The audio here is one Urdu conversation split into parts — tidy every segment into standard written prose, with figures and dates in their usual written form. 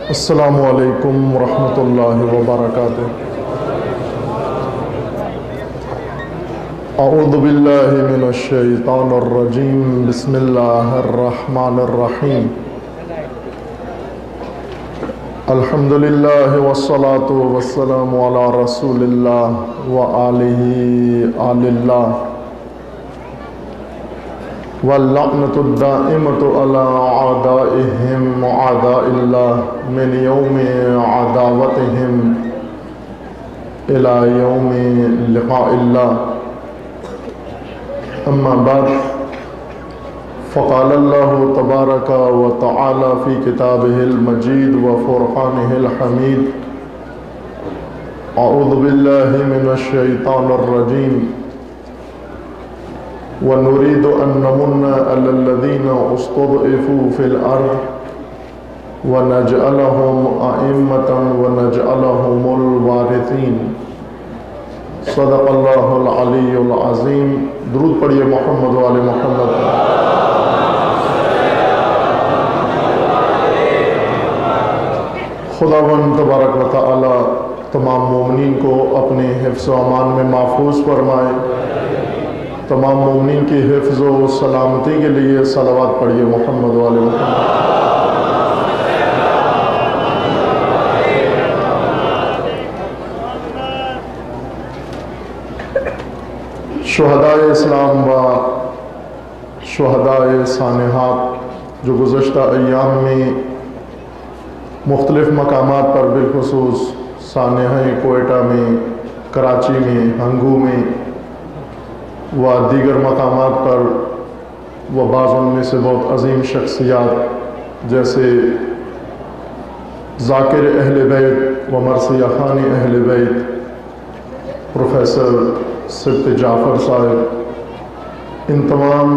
السلام علیکم ورحمۃ اللہ وبرکاتہ۔ اعوذ باللہ من الشیطان الرجیم، بسم اللہ الرحمن الرحیم۔ الحمد للہ والصلاة والسلام علی رسول اللہ وآلہ آل اللہ، واللعنة الدائمة على أعدائهم أعداء الله من يوم عداوتهم إلى يوم لقاء الله. أما بعد، فقال الله تبارك وتعالى في كتابه المجيد وفرقانه الحميد: أعوذ بالله من الشيطان الرجيم، وَنُرِيدُ أَن نَّمُنَّ عَلَى الَّذِينَ اسْتُضْعِفُوا فِي الْأَرْضِ وَنَجْعَلَهُمْ أَئِمَّةً وَنَجْعَلَهُمُ الْوَارِثِينَ۔ صدق اللہ العلی العظیم۔ درود پڑھیے محمد و آل محمد۔ خداوند تبارک و تعالی تمام مومنین کو اپنے حفظ و امان میں محفوظ فرمائے۔ تمام مومنین کی حفظ و سلامتی کے لیے صلوات پڑھیے محمد و آل محمد۔ شہدائے اسلام و شہدائے سانحات جو گزشتہ ایام میں مختلف مقامات پر بالخصوص سانحہ کوئٹہ میں، کراچی میں، ہنگو میں و دیگر مقامات پر و بعض ان میں سے بہت عظیم شخصیات جیسے ذاکر اہل بیت و مرثیہ خوان اہل بیت پروفیسر سبت جعفر صاحب، ان تمام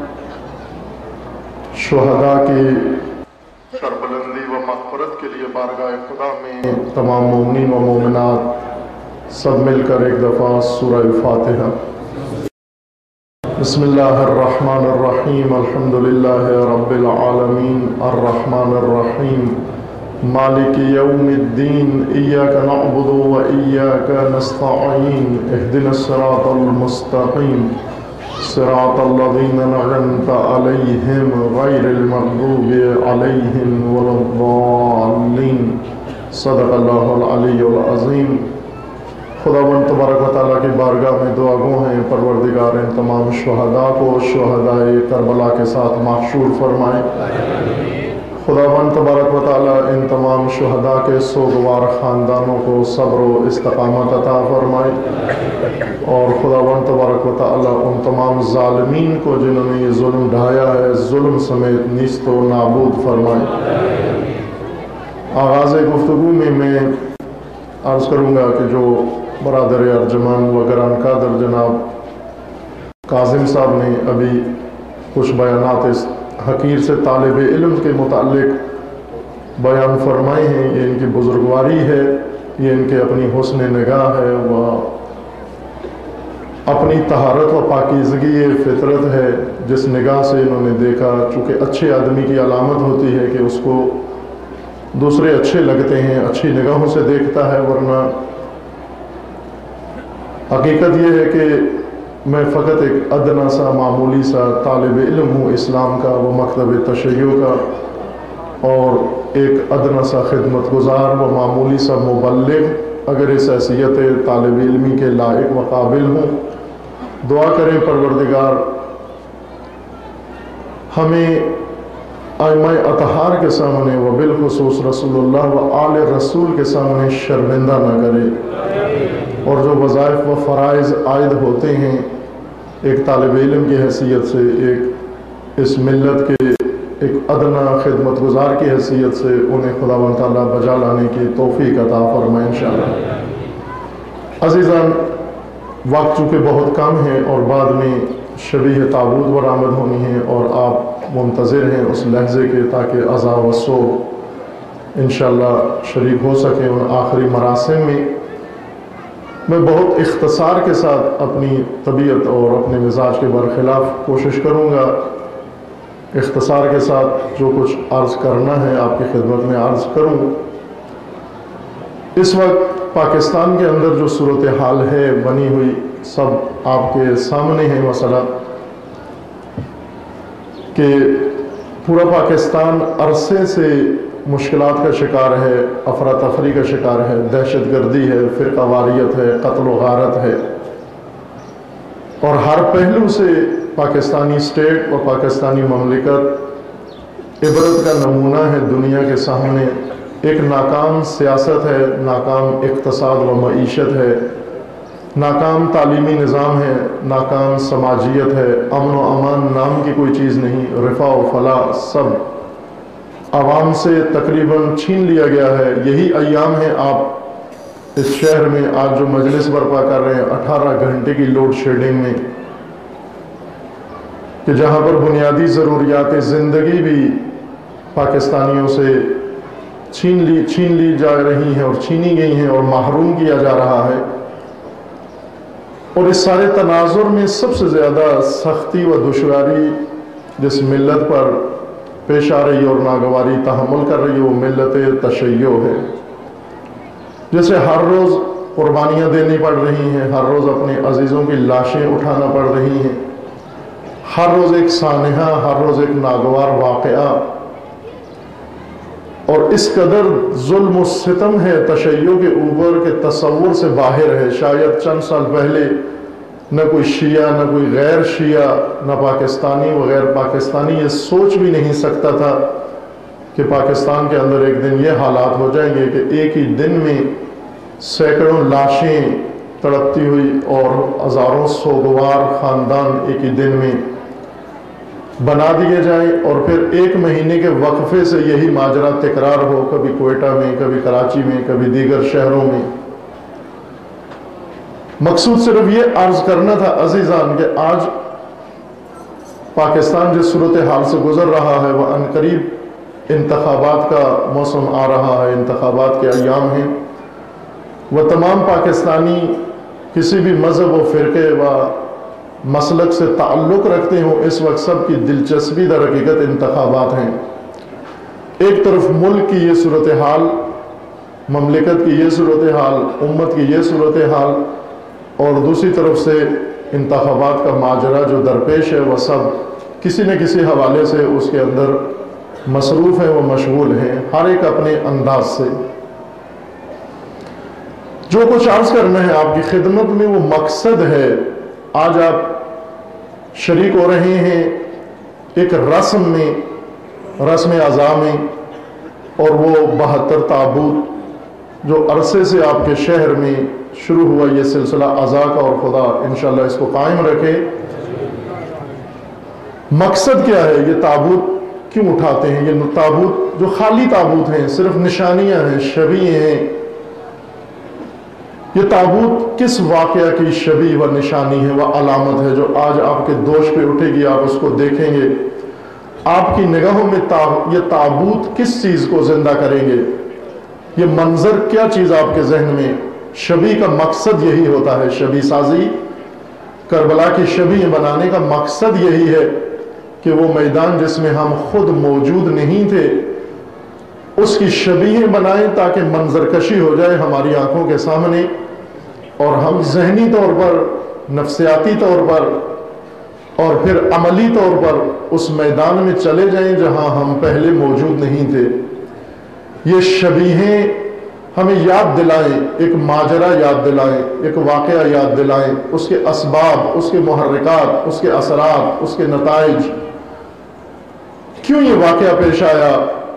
شہداء کی سربلندی و مغفرت کے لیے بارگاہ خدا میں تمام مومنین و مومنات سب مل کر ایک دفعہ سورہ فاتحہ۔ بسم اللہ الرحمن الرحیم، الحمد للہ رب العالمین، الرحمن الرحیم، مالک یوم الدین، ایاک نعبد و ایاک نستعین، اہدنا الصراط المستقیم، صراط الذین انعمت علیہم غیر المغضوب علیہم ولا الضالین۔ صدق اللہ العلی العظیم۔ خداوند تبارک و تعالیٰ کی بارگاہ میں دعا گو ہیں پروردگار ان تمام شہداء کو شہدائے کربلا کے ساتھ محشور فرمائے۔ خداوند تبارک و تعالیٰ ان تمام شہداء کے سوگوار خاندانوں کو صبر و استقامت عطا فرمائے، اور خداوند تبارک و تعالیٰ ان تمام ظالمین کو جنہوں نے یہ ظلم ڈھایا ہے ظلم سمیت نیست و نابود فرمائے۔ آغاز گفتگو میں عرض کروں گا کہ جو برادر ارجمان و گران قادر جناب کاظم صاحب نے ابھی کچھ بیانات اس حقیر سے طالب علم کے متعلق بیان فرمائے ہیں، یہ ان کی بزرگواری ہے، یہ ان کے اپنی حسن نگاہ ہے، وہ اپنی طہارت و پاکیزگی فطرت ہے جس نگاہ سے انہوں نے دیکھا۔ چونکہ اچھے آدمی کی علامت ہوتی ہے کہ اس کو دوسرے اچھے لگتے ہیں، اچھی نگاہوں سے دیکھتا ہے، ورنہ حقیقت یہ ہے کہ میں فقط ایک ادنا سا معمولی سا طالب علم ہوں اسلام کا و مکتب تشیع کا، اور ایک ادنا سا خدمت گزار و معمولی سا مبلغ اگر اس حیثیت طالب علمی کے لائق و قابل ہوں۔ دعا کریں پروردگار ہمیں ائمہ اطہار کے سامنے و بالخصوص رسول اللہ و آل رسول کے سامنے شرمندہ نہ کرے، اور جو وظائف و فرائض عائد ہوتے ہیں ایک طالب علم کی حیثیت سے، ایک اس ملت کے ایک ادنا خدمت گزار کی حیثیت سے، انہیں خداوند تعالیٰ بجا لانے کی توفیق عطا فرمائے انشاءاللہ۔ عزیزان، وقت چونکہ بہت کم ہے اور بعد میں شبیہ تابوت برآمد ہونی ہے، اور آپ منتظر ہیں اس لحظے کے تاکہ عزا و سوگ انشاءاللہ شریک ہو سکیں ان آخری مراسم میں۔ میں بہت اختصار کے ساتھ اپنی طبیعت اور اپنے مزاج کے برخلاف کوشش کروں گا اختصار کے ساتھ جو کچھ عرض کرنا ہے آپ کی خدمت میں عرض کروں۔ اس وقت پاکستان کے اندر جو صورتحال ہے بنی ہوئی سب آپ کے سامنے ہے۔ مسئلہ کہ پورا پاکستان عرصے سے مشکلات کا شکار ہے، افراتفری کا شکار ہے، دہشت گردی ہے، فرقہ واریت ہے، قتل و غارت ہے، اور ہر پہلو سے پاکستانی اسٹیٹ اور پاکستانی مملکت عبرت کا نمونہ ہے دنیا کے سامنے۔ ایک ناکام سیاست ہے، ناکام اقتصاد و معیشت ہے، ناکام تعلیمی نظام ہے، ناکام سماجیت ہے، امن و امان نام کی کوئی چیز نہیں، رفاہ و فلاح سب عوام سے تقریباً چھین لیا گیا ہے۔ یہی ایام ہیں آپ اس شہر میں آج جو مجلس برپا کر رہے ہیں 18 گھنٹے کی لوڈ شیڈنگ میں، کہ جہاں پر بنیادی ضروریات زندگی بھی پاکستانیوں سے چھین لی جا رہی ہیں اور چھینی گئی ہیں اور محروم کیا جا رہا ہے۔ اور اس سارے تناظر میں سب سے زیادہ سختی و دشواری جس ملت پر پیش آ رہی اور ناگواری تحمل کر رہی ہے وہ ملت تشیع ہے۔ جیسے ہر روز قربانیاں دینی پڑ رہی ہیں، ہر روز اپنے عزیزوں کی لاشیں اٹھانا پڑ رہی ہیں، ہر روز ایک سانحہ، ہر روز ایک ناگوار واقعہ، اور اس قدر ظلم و ستم ہے تشیع کے اوپر کہ تصور سے باہر ہے۔ شاید چند سال پہلے نہ کوئی شیعہ نہ کوئی غیر شیعہ نہ پاکستانی و غیر پاکستانی یہ سوچ بھی نہیں سکتا تھا کہ پاکستان کے اندر ایک دن یہ حالات ہو جائیں گے کہ ایک ہی دن میں سینکڑوں لاشیں تڑپتی ہوئی اور ہزاروں سوگوار خاندان ایک ہی دن میں بنا دیے جائیں، اور پھر ایک مہینے کے وقفے سے یہی ماجرا تکرار ہو، کبھی کوئٹہ میں، کبھی کراچی میں، کبھی دیگر شہروں میں۔ مقصود صرف یہ عرض کرنا تھا عزیزان کہ آج پاکستان جس صورتحال سے گزر رہا ہے وہ عنقریب انتخابات کا موسم آ رہا ہے، انتخابات کے ایام ہیں۔ وہ تمام پاکستانی کسی بھی مذہب و فرقے و مسلک سے تعلق رکھتے ہوں، اس وقت سب کی دلچسپی در حقیقت انتخابات ہیں۔ ایک طرف ملک کی یہ صورتحال، مملکت کی یہ صورتحال، امت کی یہ صورتحال، اور دوسری طرف سے انتخابات کا ماجرا جو درپیش ہے وہ سب کسی نہ کسی حوالے سے اس کے اندر مصروف ہیں، وہ مشغول ہیں، ہر ایک اپنے انداز سے۔ جو کچھ عرض کرنا ہے آپ کی خدمت میں وہ مقصد ہے، آج آپ شریک ہو رہے ہیں ایک رسم میں، رسم عزا میں، اور وہ 72 تابوت جو عرصے سے آپ کے شہر میں شروع ہوا یہ سلسلہ عزا کا، اور خدا انشاءاللہ اس کو قائم رکھے۔ مقصد کیا ہے؟ یہ تابوت کیوں اٹھاتے ہیں؟ یہ تابوت جو خالی تابوت ہیں، صرف نشانیاں ہیں، شبیہ ہیں، یہ تابوت کس واقعہ کی شبیہ و نشانی ہے، وہ علامت ہے جو آج آپ کے دوش پہ اٹھے گی، آپ اس کو دیکھیں گے، آپ کی نگاہوں میں یہ تابوت کس چیز کو زندہ کریں گے، یہ منظر کیا چیز آپ کے ذہن میں؟ شبیہ کا مقصد یہی ہوتا ہے، شبیہ سازی، کربلا کی شبیہ بنانے کا مقصد یہی ہے کہ وہ میدان جس میں ہم خود موجود نہیں تھے اس کی شبیہ بنائیں تاکہ منظر کشی ہو جائے ہماری آنکھوں کے سامنے، اور ہم ذہنی طور پر، نفسیاتی طور پر اور پھر عملی طور پر اس میدان میں چلے جائیں جہاں ہم پہلے موجود نہیں تھے۔ یہ شبیہیں ہمیں یاد دلائیں، ایک ماجرا یاد دلائیں، ایک واقعہ یاد دلائیں، اس کے اسباب، اس کے محرکات، اس کے اثرات، اس کے نتائج، کیوں یہ واقعہ پیش آیا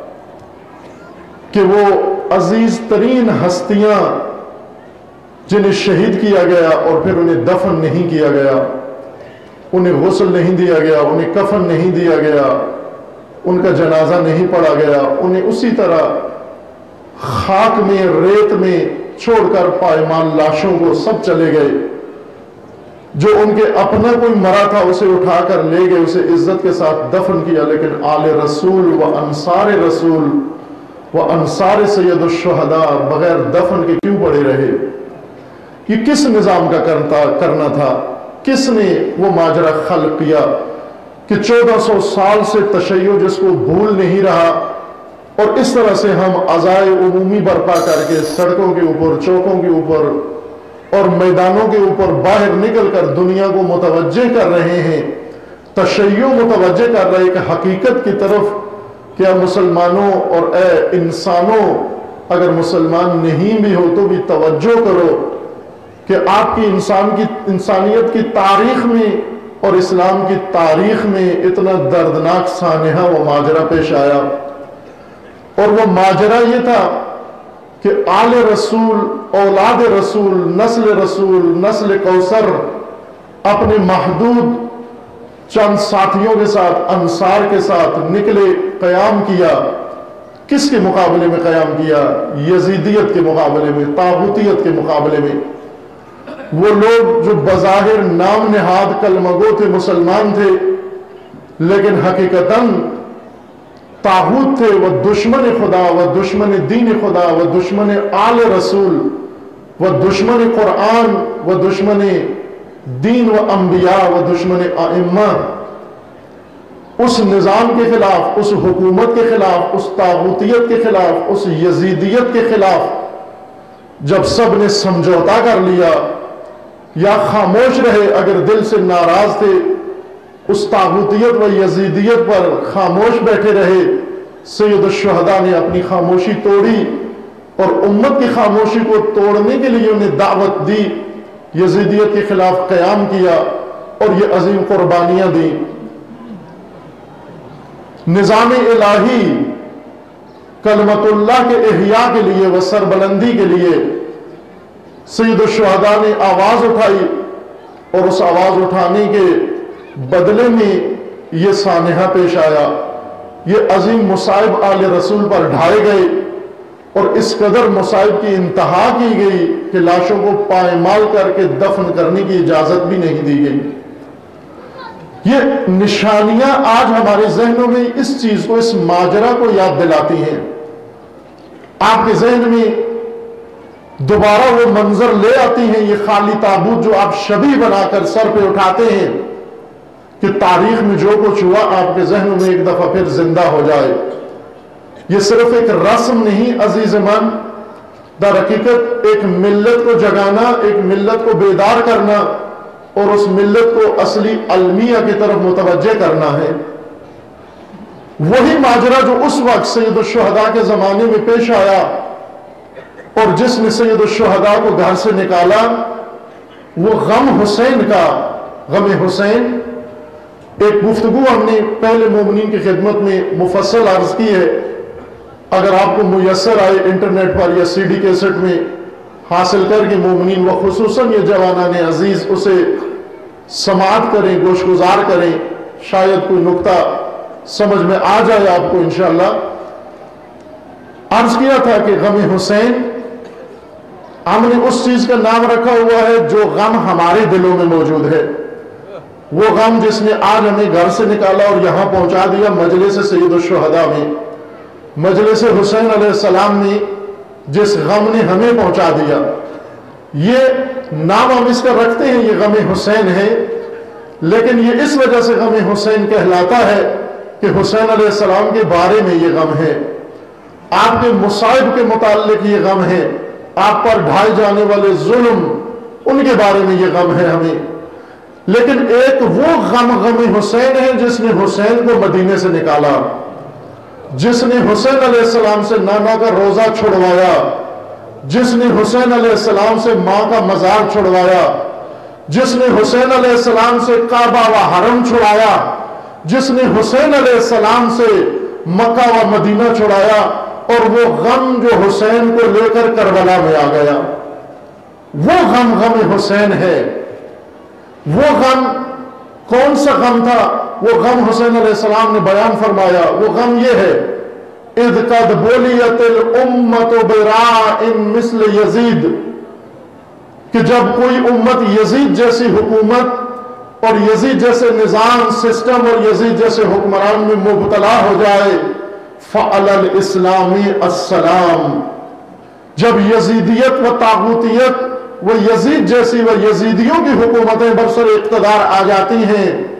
کہ وہ عزیز ترین ہستیاں جنہیں شہید کیا گیا اور پھر انہیں دفن نہیں کیا گیا، انہیں غسل نہیں دیا گیا، انہیں کفن نہیں دیا گیا، ان کا جنازہ نہیں پڑھا گیا، انہیں اسی طرح خاک میں، ریت میں چھوڑ کر پائمال لاشوں کو سب چلے گئے، جو ان کے اپنا کوئی مرا تھا اسے اٹھا کر لے گئے، اسے عزت کے ساتھ دفن کیا، لیکن آل رسول و انصار رسول و انصار سید الشہداء بغیر دفن کے کیوں پڑے رہے؟ یہ کس نظام کا کرنا تھا؟ کس نے وہ ماجرا خلق کیا؟ کہ 1400 سال سے تشیع جس کو بھول نہیں رہا، اور اس طرح سے ہم عزائے عمومی برپا کر کے سڑکوں کے اوپر، چوکوں کے اوپر اور میدانوں کے اوپر باہر نکل کر دنیا کو متوجہ کر رہے ہیں، تشیع متوجہ کر رہے کہ حقیقت کی طرف کیا مسلمانوں اور اے انسانوں، اگر مسلمان نہیں بھی ہو تو بھی توجہ کرو کہ آپ کی انسانیت کی تاریخ میں اور اسلام کی تاریخ میں اتنا دردناک سانحہ و ماجرا پیش آیا، اور وہ ماجرا یہ تھا کہ آل رسول، اولاد رسول، نسل کوثر اپنے محدود چند ساتھیوں کے ساتھ، انصار کے ساتھ نکلے، قیام کیا۔ کس کے مقابلے میں قیام کیا؟ یزیدیت کے مقابلے میں، طاغوتیت کے مقابلے میں۔ وہ لوگ جو بظاہر نام نہاد کلمہ گو تھے، مسلمان تھے، لیکن حقیقتاً طاغوت تھے، وہ دشمن خدا، وہ دشمن دین خدا، وہ دشمن آل رسول، وہ دشمن قرآن، وہ دشمن دین و انبیاء، وہ دشمن ائمہ۔ اس نظام کے خلاف، اس حکومت کے خلاف، اس طاغوتیت کے خلاف، اس یزیدیت کے خلاف جب سب نے سمجھوتا کر لیا یا خاموش رہے، اگر دل سے ناراض تھے، اس طاغوتیت و یزیدیت پر خاموش بیٹھے رہے، سید الشہداء نے اپنی خاموشی توڑی اور امت کی خاموشی کو توڑنے کے لیے انہیں دعوت دی، یزیدیت کے خلاف قیام کیا اور یہ عظیم قربانیاں دیں۔ نظام الہی کلمت اللہ کے احیاء کے لیے و سربلندی کے لیے سید الشہداء نے آواز اٹھائی، اور اس آواز اٹھانے کے بدلے میں یہ سانحہ پیش آیا، یہ عظیم مصائب آل رسول پر ڈھائے گئے، اور اس قدر مصائب کی انتہا کی گئی کہ لاشوں کو پائمال کر کے دفن کرنے کی اجازت بھی نہیں دی گئی۔ یہ نشانیاں آج ہمارے ذہنوں میں اس چیز کو، اس ماجرا کو یاد دلاتی ہیں۔ آپ کے ذہن میں دوبارہ وہ منظر لے آتی ہیں، یہ خالی تابوت جو آپ شبیہ بنا کر سر پہ اٹھاتے ہیں، کہ تاریخ میں جو کچھ ہوا آپ کے ذہنوں میں ایک دفعہ پھر زندہ ہو جائے۔ یہ صرف ایک رسم نہیں عزیز من، در حقیقت ایک ملت کو جگانا، ایک ملت کو بیدار کرنا، اور اس ملت کو اصلی المیہ کی طرف متوجہ کرنا ہے۔ وہی ماجرا جو اس وقت سید الشہداء کے زمانے میں پیش آیا، اور جس نے سید الشہداء کو گھر سے نکالا، وہ غم حسین کا، غم حسین۔ ایک گفتگو ہم نے پہلے مومنین کی خدمت میں مفصل عرض کی ہے، اگر آپ کو میسر آئے انٹرنیٹ پر یا سی ڈی کیسٹ میں حاصل کر کے مومنین و خصوصاً یہ جوانان عزیز اسے سماعت کریں، گوش گزار کریں، شاید کوئی نقطہ سمجھ میں آ جائے آپ کو انشاءاللہ۔ عرض کیا تھا کہ غم حسین، ہم نے اس چیز کا نام رکھا ہوا ہے جو غم ہمارے دلوں میں موجود ہے، وہ غم جس نے آج ہمیں گھر سے نکالا اور یہاں پہنچا دیا مجلس سید الشہداء میں، مجلس حسین علیہ السلام میں، جس غم نے ہمیں پہنچا دیا۔ یہ نام ہم اس کا رکھتے ہیں، یہ غم حسین ہے، لیکن یہ اس وجہ سے غم حسین کہلاتا ہے کہ حسین علیہ السلام کے بارے میں یہ غم ہے، آپ کے مصائب کے متعلق یہ غم ہے، آپ پر ڈھائے جانے والے ظلم، ان کے بارے میں یہ غم ہے ہمیں۔ لیکن ایک وہ غم حسین ہے جس نے حسین کو مدینے سے نکالا، جس نے حسین علیہ السلام سے نانا کا روزہ چھڑوایا، جس نے حسین علیہ السلام سے ماں کا مزار چھڑوایا، جس نے حسین علیہ السلام سے کعبہ و حرم چھڑایا، جس نے حسین علیہ السلام سے مکہ و مدینہ چھڑایا، اور وہ غم جو حسین کو لے کر کربلا میں آ گیا، وہ غم حسین ہے۔ وہ غم کون سا غم تھا؟ وہ غم حسین علیہ السلام نے بیان فرمایا، وہ غم یہ ہے، اذ قد بولیت الامت براء مثل یزید، کہ جب کوئی امت یزید جیسی حکومت اور یزید جیسے نظام، سسٹم اور یزید جیسے حکمران میں مبتلا ہو جائے، فعلی الاسلام السلام، جب یزیدیت و طاغوتیت وہ یزید جیسی و یزیدیوں کی حکومتیں برسر اقتدار آ جاتی ہیں،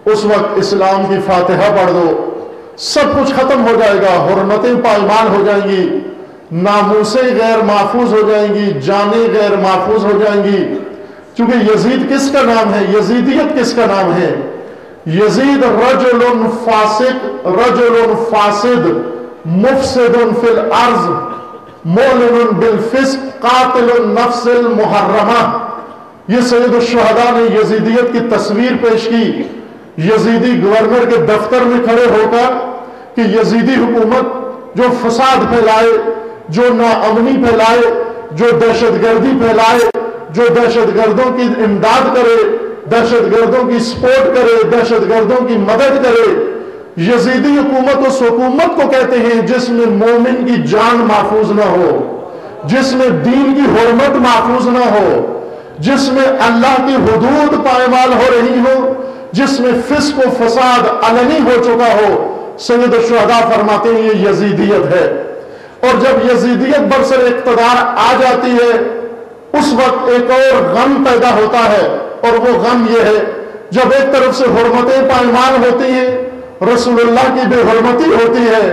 اس وقت اسلام کی فاتحہ پڑھ دو، سب کچھ ختم ہو جائے گا، حرمتیں پائمال ہو جائیں گی، ناموسیں غیر محفوظ ہو جائیں گی، جانیں غیر محفوظ ہو جائیں گی. چونکہ یزید کس کا نام ہے؟ یزیدیت کس کا نام ہے؟ یزید رجل فاسق، رجل فاسد، مفسد فی الارض، مولن بالفسق، قاتل النفس المحرمہ. یہ سید الشہداء نے یزیدیت کی تصویر پیش کی، یزیدی گورنر کے دفتر میں کھڑے ہو کر، کہ یزیدی حکومت جو فساد پھیلائے، جو ناامنی پھیلائے، جو دہشت گردی پھیلائے، جو دہشت گردوں کی امداد کرے، دہشت گردوں کی سپورٹ کرے، دہشت گردوں کی مدد کرے. یزیدی حکومت اس حکومت کو کہتے ہیں جس میں مومن کی جان محفوظ نہ ہو، جس میں دین کی حرمت محفوظ نہ ہو، جس میں اللہ کی حدود پائمال ہو رہی ہو، جس میں فسق و فساد علنی ہو چکا ہو. سید الشہداء فرماتے ہیں یہ یزیدیت ہے. اور جب یزیدیت برسر اقتدار آ جاتی ہے، اس وقت ایک اور غم پیدا ہوتا ہے، اور وہ غم یہ ہے، جب ایک طرف سے حرمتیں پائمال ہوتی ہیں، رسول اللہ کی بے حرمتی ہوتی ہے،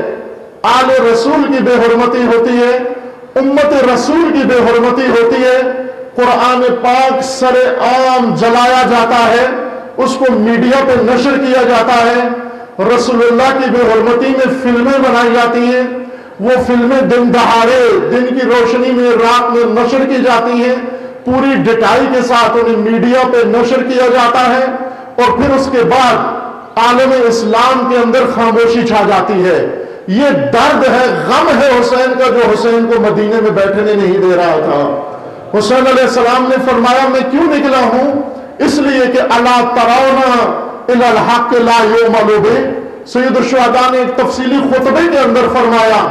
آل رسول کی بے حرمتی ہوتی ہے، امت رسول کی بے حرمتی ہوتی ہے، قرآن پاک سر عام جلایا جاتا ہے، اس کو میڈیا پہ نشر کیا جاتا ہے، رسول اللہ کی بے حرمتی میں فلمیں بنائی جاتی ہیں، وہ فلمیں دن دہاڑے دن کی روشنی میں رات میں نشر کی جاتی ہیں، پوری ڈٹائی کے ساتھ انہیں میڈیا پہ نشر کیا جاتا ہے، اور پھر اس کے بعد عالم اسلام کے اندر خاموشی چھا جاتی ہے. یہ درد ہے، غم ہے حسین کا، جو حسین کو مدینے میں بیٹھنے نہیں دے رہا تھا. حسین علیہ السلام نے فرمایا میں کیوں نکلا ہوں؟ اس لیے کہ الا ترون الی الحق لا یعمل بہ. سید الشہداء نے ایک تفصیلی خطبے کے اندر فرمایا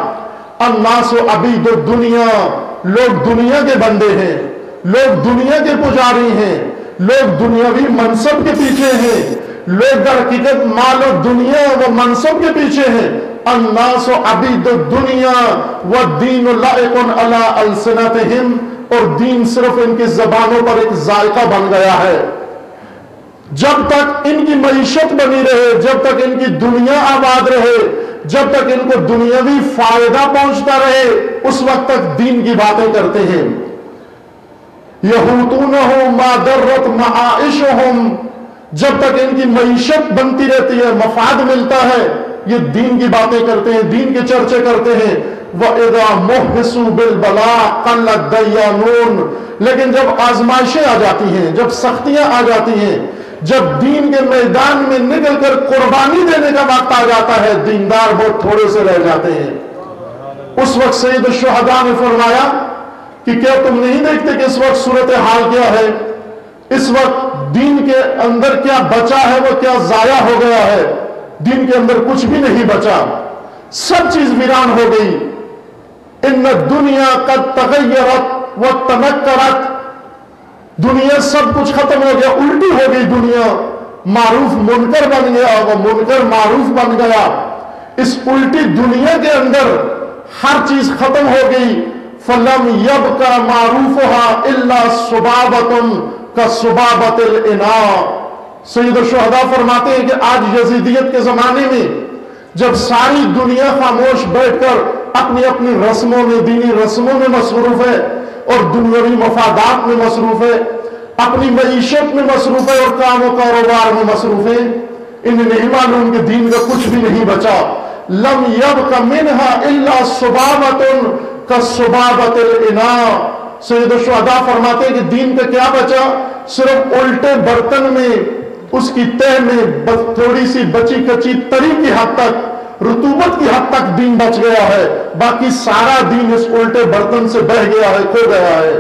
الناس عبید الدنیا، لوگ دنیا کے بندے ہیں، لوگ دنیا کے پجاری ہیں، لوگ دنیاوی منصب کے پیچھے ہیں، لوگ در حقیقت مال و دنیا و منصب کے پیچھے ہیں. الناس عبید الدنیا والدین لائق علی السنتہم، اور دین صرف ان کی زبانوں پر ایک ذائقہ بن گیا ہے. جب تک ان کی معیشت بنی رہے، جب تک ان کی دنیا آباد رہے، جب تک ان کو دنیاوی فائدہ پہنچتا رہے، اس وقت تک دین کی باتیں کرتے ہیں. یہوتونہ ما درت معائشہم، جب تک ان کی معیشت بنتی رہتی ہے، مفاد ملتا ہے، یہ دین کی باتیں کرتے ہیں، دین کے چرچے کرتے ہیں. وَإِذَا مُحِّسُوا بِالْبَلَاءِ قَلَّ الدَّيَّانُونَ، لیکن جب آزمائشیں آ جاتی ہیں، جب سختیاں آ جاتی ہیں، جب دین کے میدان میں نکل کر قربانی دینے کا وقت آ جاتا ہے، دیندار بہت تھوڑے سے رہ جاتے ہیں. اس وقت سید الشہداء نے فرمایا کہ کیا تم نہیں دیکھتے کہ اس وقت صورتحال کیا ہے؟ اس وقت دین کے اندر کیا بچا ہے وہ کیا ضائع ہو گیا ہے. دین کے اندر کچھ بھی نہیں بچا، سب چیز ویران ہو گئی. ان الدنیا قد تغیرت وتنکرت، دنیا سب کچھ ختم ہو گیا، الٹی ہو گئی دنیا. معروف منکر بن گیا، وہ منکر معروف بن گیا. اس الٹی دنیا کے اندر ہر چیز ختم ہو گئی. فلم یبقى معروفها الا صبابة كصبابة الاناء. سید الشہداء فرماتے ہیں کہ آج یزیدیت کے زمانے میں جب ساری دنیا خاموش بیٹھ کر اپنی اپنی رسموں میں، دینی رسموں میں مصروف ہے، اور دنیاوی مفادات میں مصروف ہے، اپنی معیشت میں مصروف ہے، اور کام و کاروبار میں مصروف ہے، انہیں نہیں معلوم کہ دین کا کچھ بھی نہیں بچا. لم یبق منها الا صبابة كصبابة الاناء. سید الشہداء فرماتے ہیں کہ دین کا کیا بچا؟ صرف الٹے برتن میں، اس کی تہ میں تھوڑی سی بچی کچی تری کی حد تک، رطوبت کی حد تک دین بچ گیا ہے، باقی سارا دین اس الٹے برتن سے بہ گیا ہے، کھو گیا ہے.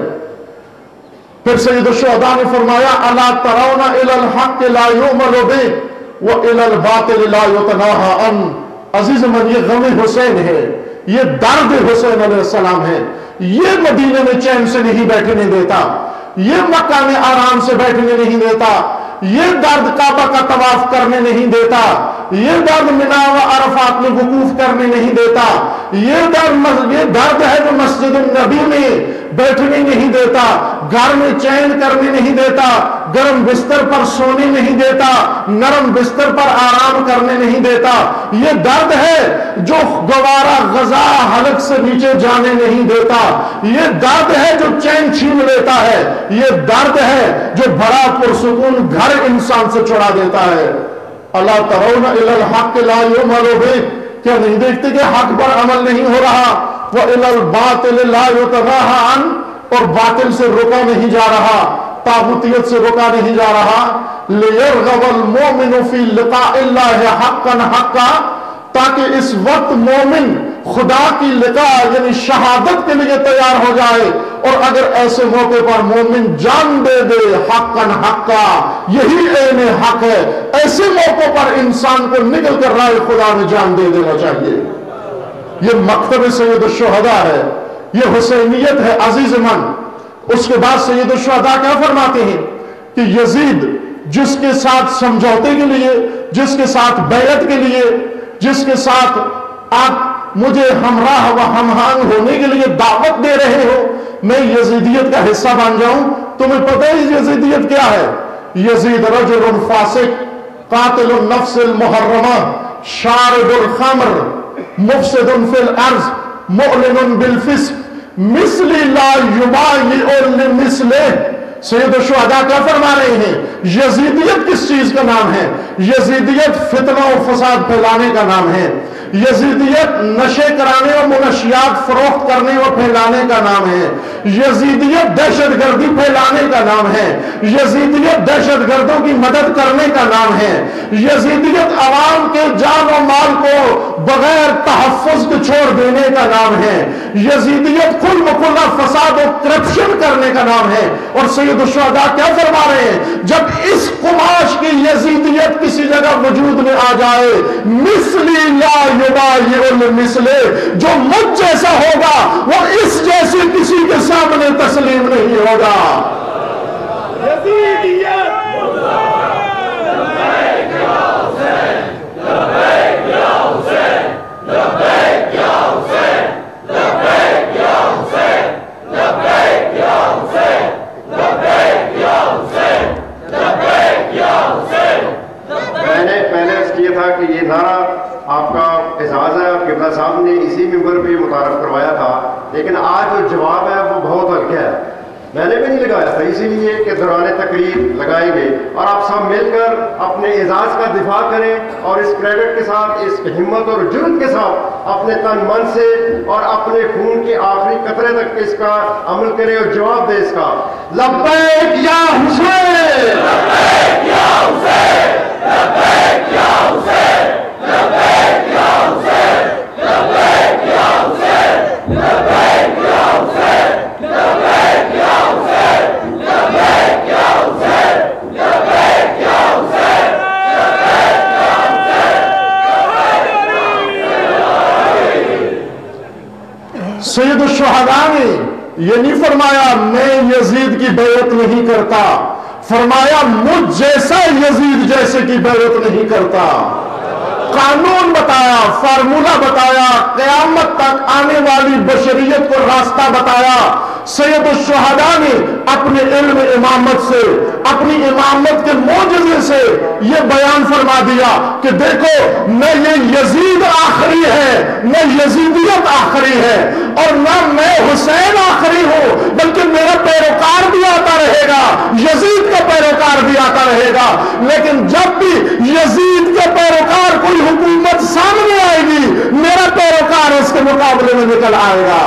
پھر سید الشہداء نے فرمایا الا ترون الی الحق لا یعمل بہ والی الباطل لا یتناہی عنہ. عزیز من، یہ غم حسین ہے، یہ درد حسین علیہ السلام ہے. یہ مدینے میں چین سے نہیں بیٹھنے دیتا، یہ مکہ میں آرام سے بیٹھنے نہیں دیتا، یہ درد کعبہ کا طواف کرنے نہیں دیتا، یہ درد منا و عرفات میں وقوف کرنے نہیں دیتا، یہ درد ہے جو مسجد النبی میں بیٹھنے نہیں دیتا، گھر میں چین کرنے نہیں دیتا، گرم بستر پر سونے نہیں دیتا، نرم بستر پر آرام کرنے نہیں دیتا۔ یہ درد ہے جو گوارا غذا حلق سے نیچے جانے نہیں دیتا۔ یہ درد ہے جو چین چھین لیتا ہے۔ یہ درد ہے جو بڑا پرسکون گھر انسان سے چھڑا دیتا ہے۔ الا ترون الی الحق لا یعمل بہ، کیا نہیں دیکھتے کہ حق پر عمل نہیں ہو رہا؟ وَإِلَى الْبَاطِلِ لَا يُتَنَاهَى عَنْهُ، اور باطل سے روکا نہیں جا رہا، طاغوتیت سے روکا نہیں جا رہا۔ لِيَرْغَبَ الْمُؤْمِنُ فِي لِقَاءِ اللَّهِ حَقًّا حَقًّا، تاکہ اس وقت مومن خدا کی لقاء یعنی شہادت کے لیے تیار ہو جائے، اور اگر ایسے موقع پر مومن جان دے دے حقاً حقا، یہی عین حق ہے، ایسے موقع پر انسان کو نکل کر رائے خدا میں جان دے دینا چاہیے۔ یہ مکتب سید الشہداء ہے، یہ حسینیت ہے عزیز من۔ اس کے بعد سید الشہداء کیا فرماتے ہیں کہ یزید جس کے ساتھ سمجھوتے کے لیے، جس کے ساتھ بیعت کے لیے، جس کے ساتھ آپ مجھے ہمراہ و ہمہنگ ہونے کے لیے دعوت دے رہے ہو، میں یزیدیت کا حصہ بن جاؤں؟ تمہیں پتہ ہے یزیدیت کیا ہے؟ یزید رجل فاسق، قاتل النفس المحرمہ، شارب الخمر، مفسد فی الارض، معلن بالفسق، مثلی لا یبایع لمثلہ۔ سید الشہداء کیا فرما رہے ہیں؟ یزیدیت کس چیز کا نام ہے؟ یزیدیت فتنہ و فساد پھیلانے کا نام ہے۔ یزیدیت نشے کرانے اور منشیات فروخت کرنے اور پھیلانے کا نام ہے۔ یزیدیت دہشت گردی پھیلانے کا نام ہے۔ یزیدیت دہشت گردوں کی مدد کرنے کا نام ہے۔ یزیدیت عوام کے جان و مال کو بغیر تحفظ کے چھوڑ دینے کا نام ہے۔ یزیدیت کل مکلہ فساد و کرپشن کرنے کا نام ہے۔ اور سید الشہداء کیا فرما رہے ہیں؟ جب اس قماش کی یزیدیت کسی جگہ وجود میں آ جائے، مثلی لا یبایع لمثلہ، جو مجھ جیسا ہوگا وہ اس جیسے کسی کے سامنے تسلیم نہیں ہوگا۔ یزیدیت کہ یہ نعرہ آپ کا اعزاز ہے، قبلہ صاحب نے اسی ممبر پہ متعارف کروایا تھا، لیکن آج جو جواب ہے وہ بہت ہلکا ہے۔ میں نے بھی نہیں لگایا تھا، اسی لیے کہ دوران تقریر لگائیں گے اور آپ سب مل کر اپنے اعزاز کا دفاع کریں اور اس کریڈٹ کے ساتھ، اس ہمت اور جرت کے ساتھ اپنے تن من سے اور اپنے خون کے آخری قطرے تک اس کا عمل کریں اور جواب دیں اس کا۔ لبیک یا حسین، لبیک یا حسین، لبیک یا حسین، لبیک یا حسین، لبیک یا حسین، لبیک یا حسین، لبیک یا حسین، لبیک یا حسین، لبیک یا حسین، لبیک یا حسین۔ سید الشہداء نے یہ نہیں فرمایا میں یزید کی بیعت نہیں کرتا، فرمایا مجھ جیسا یزید جیسے کی بیعت نہیں کرتا۔ قانون بتایا، فارمولہ بتایا، قیامت تک آنے والی بشریت کو راستہ بتایا۔ سید الشہداء نے اپنے علم امامت سے، اپنی امامت کے معجزے سے یہ بیان فرما دیا کہ دیکھو نہ یہ یزید آخری ہے، نہ یزیدیت آخری ہے، اور نہ میں حسین آخری ہوں، بلکہ میرا پیروکار بھی آتا رہے گا، یزید کا پیروکار بھی آتا رہے گا، لیکن جب بھی یزید کا پیروکار کوئی حکومت سامنے آئے گی، میرا پیروکار اس کے مقابلے میں نکل آئے گا۔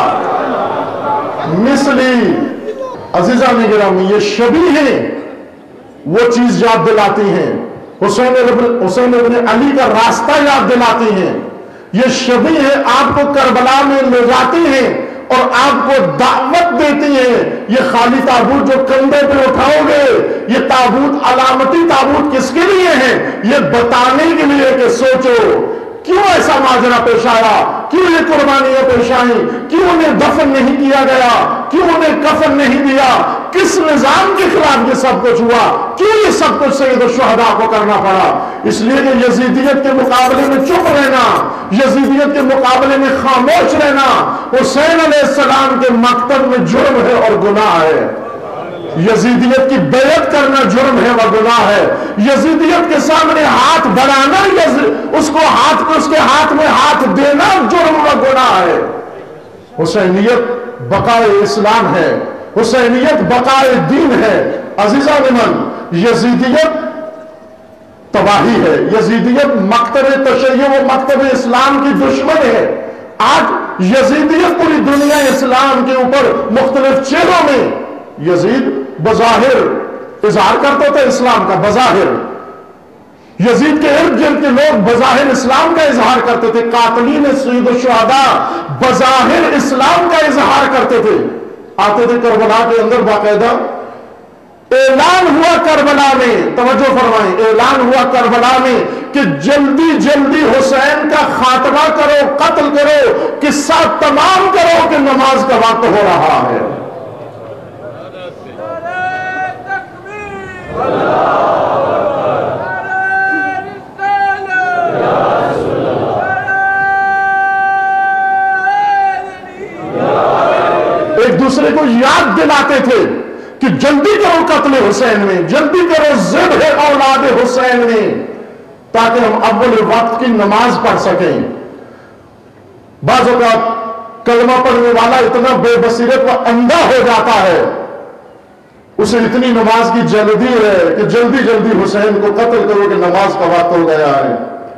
مثلی عزیزان گرامی، یہ شبیہیں وہ چیز یاد دلاتی ہیں، حسین ابن علی کا راستہ یاد دلاتی ہیں، یہ شبیہیں آپ کو کربلا میں لے جاتی ہیں اور آپ کو دعوت دیتی ہیں۔ یہ خالی تابوت جو کندھے پہ اٹھاؤ گے، یہ تابوت علامتی تابوت کس کے لیے ہے؟ یہ بتانے کے لیے کہ سوچو کیوں ایسا ماجرا پیش آیا، کیوں یہ قربانیاں پیش آئیں، کیوں انہیں دفن نہیں کیا گیا، کیوں انہیں کفن نہیں دیا، کس نظام کے خلاف یہ سب کچھ ہوا، کیوں یہ سب کچھ سید الشہداء کو کرنا پڑا؟ اس لیے کہ یزیدیت کے مقابلے میں چپ رہنا، یزیدیت کے مقابلے میں خاموش رہنا حسین علیہ السلام کے مکتب میں جرم ہے اور گناہ ہے۔ یزیدیت کی بیعت کرنا جرم ہے و گناہ ہے، یزیدیت کے سامنے ہاتھ بڑھانا، اس کے ہاتھ میں ہاتھ دینا جرم و گناہ ہے۔ حسینیت بقائے اسلام ہے، حسینیت بقائے دین ہے۔ عزیزان من، یزیدیت تباہی ہے، یزیدیت مکتب تشیع و مکتب اسلام کی دشمن ہے۔ آج یزیدیت پوری دنیا اسلام کے اوپر مختلف چہروں میں، یزید بظاہر اظہار کرتا تھا اسلام کا، بظاہر یزید کے ارد گرد کے لوگ بظاہر اسلام کا اظہار کرتے تھے، قاتلین سید الشہداء بظاہر اسلام کا اظہار کرتے تھے، آتے تھے کربلا کے اندر، باقاعدہ اعلان ہوا کربلا میں، توجہ فرمائیں، اعلان ہوا کربلا میں کہ جلدی جلدی حسین کا خاتمہ کرو، قتل کرو، قصہ تمام کرو کہ نماز کا وقت ہو رہا ہے۔ ایک دوسرے کو یاد دلاتے تھے کہ جلدی کرو قتل حسین میں، جلدی کرو ذبح اولاد حسین میں، تاکہ ہم اول وقت کی نماز پڑھ سکیں۔ بعض اوقات کلمہ پڑھنے والا اتنا بے بصیرت و اندھا ہو جاتا ہے، اسے اتنی نماز کی جلدی ہے کہ جلدی جلدی حسین کو قتل کرو کہ نماز کا وقت ہو گیا ہے۔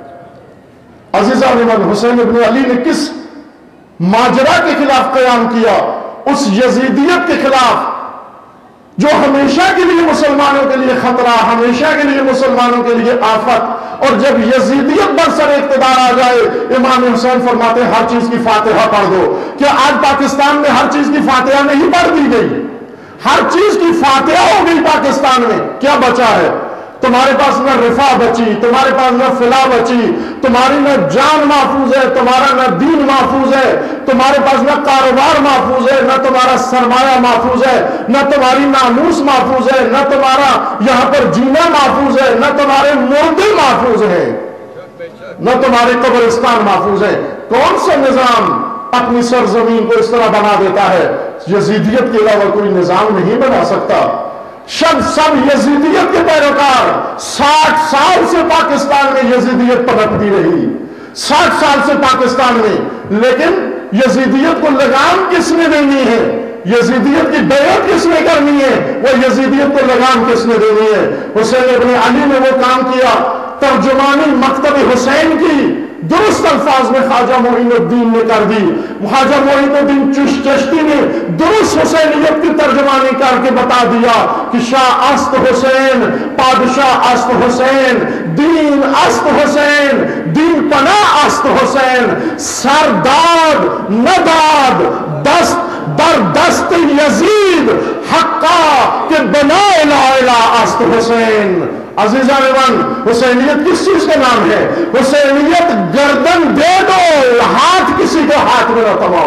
عزیزان من، حسین ابن علی نے کس ماجرا کے خلاف قیام کیا؟ اس یزیدیت کے خلاف جو ہمیشہ کے لیے مسلمانوں کے لیے خطرہ، ہمیشہ کے لیے مسلمانوں کے لیے آفت۔ اور جب یزیدیت برسر اقتدار آ جائے، امام حسین فرماتے ہیں ہر چیز کی فاتحہ پڑھ دو۔ کیا آج پاکستان میں ہر چیز کی فاتحہ نہیں پڑھ دی گئی؟ ہر چیز کی فاتحہ ہو گئی پاکستان میں، کیا بچا ہے؟ تمہارے پاس نہ رفع بچی، تمہارے پاس نہ فلاح بچی، تمہاری نہ جان محفوظ ہے، تمہارا نہ دین محفوظ ہے، تمہارے پاس نہ کاروبار محفوظ ہے، نہ تمہارا سرمایہ محفوظ ہے، نہ تمہاری ناموس محفوظ ہے، نہ تمہارا یہاں پر جینا محفوظ ہے، نہ تمہارے مردے محفوظ ہیں، نہ تمہارے قبرستان محفوظ ہے۔ کون سا نظام اپنی سرزمین کو اس طرح بنا دیتا ہے؟ یزیدیت کے علاوہ کوئی نظام نہیں بنا سکتا۔ سب یزیدیت کے پیروکار، 60 سال سے پاکستان میں یزیدیت پنپتی رہی، 60 سال سے پاکستان میں، لیکن یزیدیت کو لگام کس نے دینی ہے؟ یزیدیت کی بیعت کس نے کرنی ہے؟ وہ یزیدیت کو لگام کس نے دینی ہے؟ حسین ابن علی نے وہ کام کیا، ترجمانی مکتب حسین کی درست الفاظ میں خواجہ معین الدین نے کر دی۔ خواجہ معین الدین چشتی نے درست حسینیت کی ترجمانی کر کے بتا دیا کہ شاہ است حسین، پادشاہ است حسین، دین است حسین، دین پناہ است حسین، سرداد نداد دست در دست یزید حقا کہ بنا لا الہ است حسین۔ عزیزان من، حسینیت کس چیز کا نام ہے؟ حسینیت گردن دے دو، ہاتھ کسی کو ہاتھ میں نہ تماؤ۔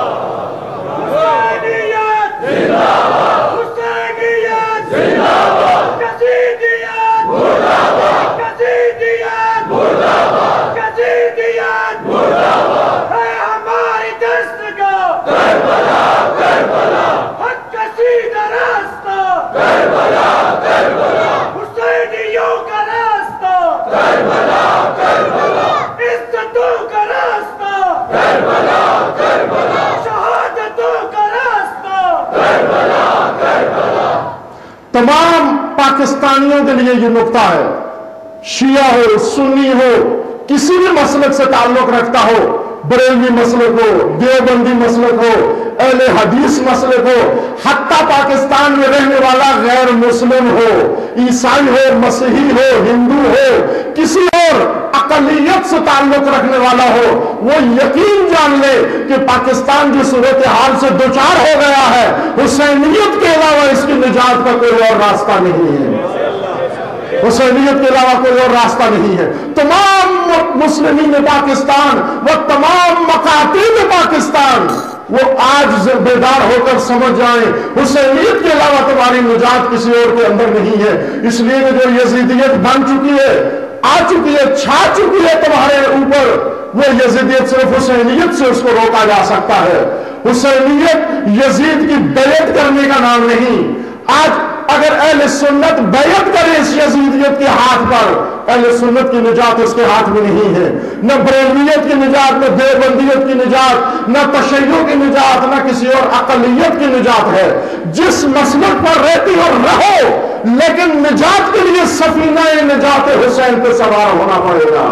حسینیت زندہ باد، حسینیت زندہ باد، یزیدیت مردہ باد، یزیدیت مردہ باد، یزیدیت مردہ باد۔ ہے ہماری دستگاہ کربلا، کربلا، حق کا سیدھا راستہ کربلا، کربلا، حسینیوں کا راستہ کربلا، کربلا، عزتوں کا راستہ کربلا، کربلا، شہادتوں کا راستہ کربلا، کربلا۔ تمام پاکستانیوں کے لیے یہ نقطہ ہے، شیعہ ہو، سنی ہو، کسی بھی مسلک سے تعلق رکھتا ہو، بریلوی مسلک ہو، دیوبندی مسلک ہو، اہل حدیث مسلک ہو، حتیٰ پاکستان میں رہنے والا غیر مسلم ہو، عیسائی ہو، مسیحی ہو، ہندو ہو، کسی اور اقلیت سے تعلق رکھنے والا ہو، وہ یقین جان لے کہ پاکستان کی صورتحال سے دوچار ہو گیا ہے، حسینیت کے علاوہ اس کی نجات کا کوئی اور راستہ نہیں ہے، حسینیت کے علاوہ کوئی اور راستہ نہیں ہے۔ تمام مسلمین پاکستان و تمام مکاتب پاکستان وہ آج بیدار ہو کر سمجھ جائیں حسینیت کے علاوہ تمہاری نجات کسی اور کے اندر نہیں ہے۔ اس لیے کہ جو یزیدیت بن چکی ہے، آ چکی ہے، چھا چکی ہے تمہارے اوپر، وہ یزیدیت صرف حسینیت سے اس کو روکا جا سکتا ہے۔ حسینیت یزید کی بیعت کرنے کا نام نہیں۔ آج اگر اہل سنت بیعت کرے اس یزیدیت کے ہاتھ پر، اہل سنت کی نجات اس کے ہاتھ میں نہیں ہے، نہ بریلویت کی نجات، نہ دیوبندیت کی نجات، نہ تشیع کی نجات، نہ کسی اور اقلیت کی نجات ہے۔ جس مسلک پر رہتی اور رہو، لیکن نجات کے لیے سفینہ نجات حسین پہ سوار ہونا پڑے گا۔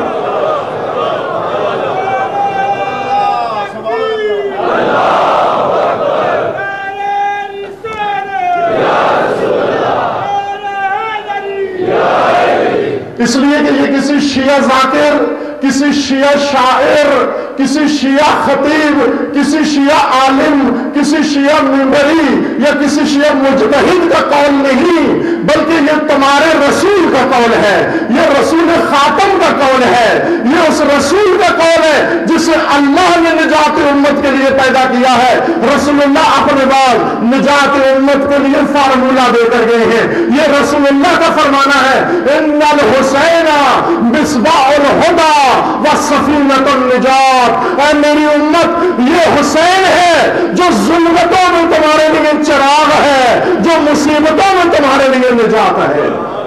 اس لیے کہ یہ کسی شیعہ ذاکر، کسی شیعہ شاعر، کسی شیعہ خطیب، کسی شیعہ عالم، کسی شیعہ منبری یا کسی شیعہ مجتہد کا قول نہیں، بلکہ یہ تمہارے رسول کا قول ہے، یہ رسول خاتم کا قول ہے، یہ اس رسول کا قول ہے جسے اللہ نے نجات امت کے لیے پیدا کیا ہے۔ رسول اللہ اپنے بعد نجات امت کے لیے فارمولہ دے کر گئے ہیں۔ یہ رسول اللہ کا فرمانا ہے، ان الحسین مصباح الہدی و سفینۃ النجات۔ اے میری امت، یہ حسین ہے جو ظلمتوں میں تمہارے لیے چراغ ہے، جو مصیبتوں میں تمہارے لیے نجات ہے۔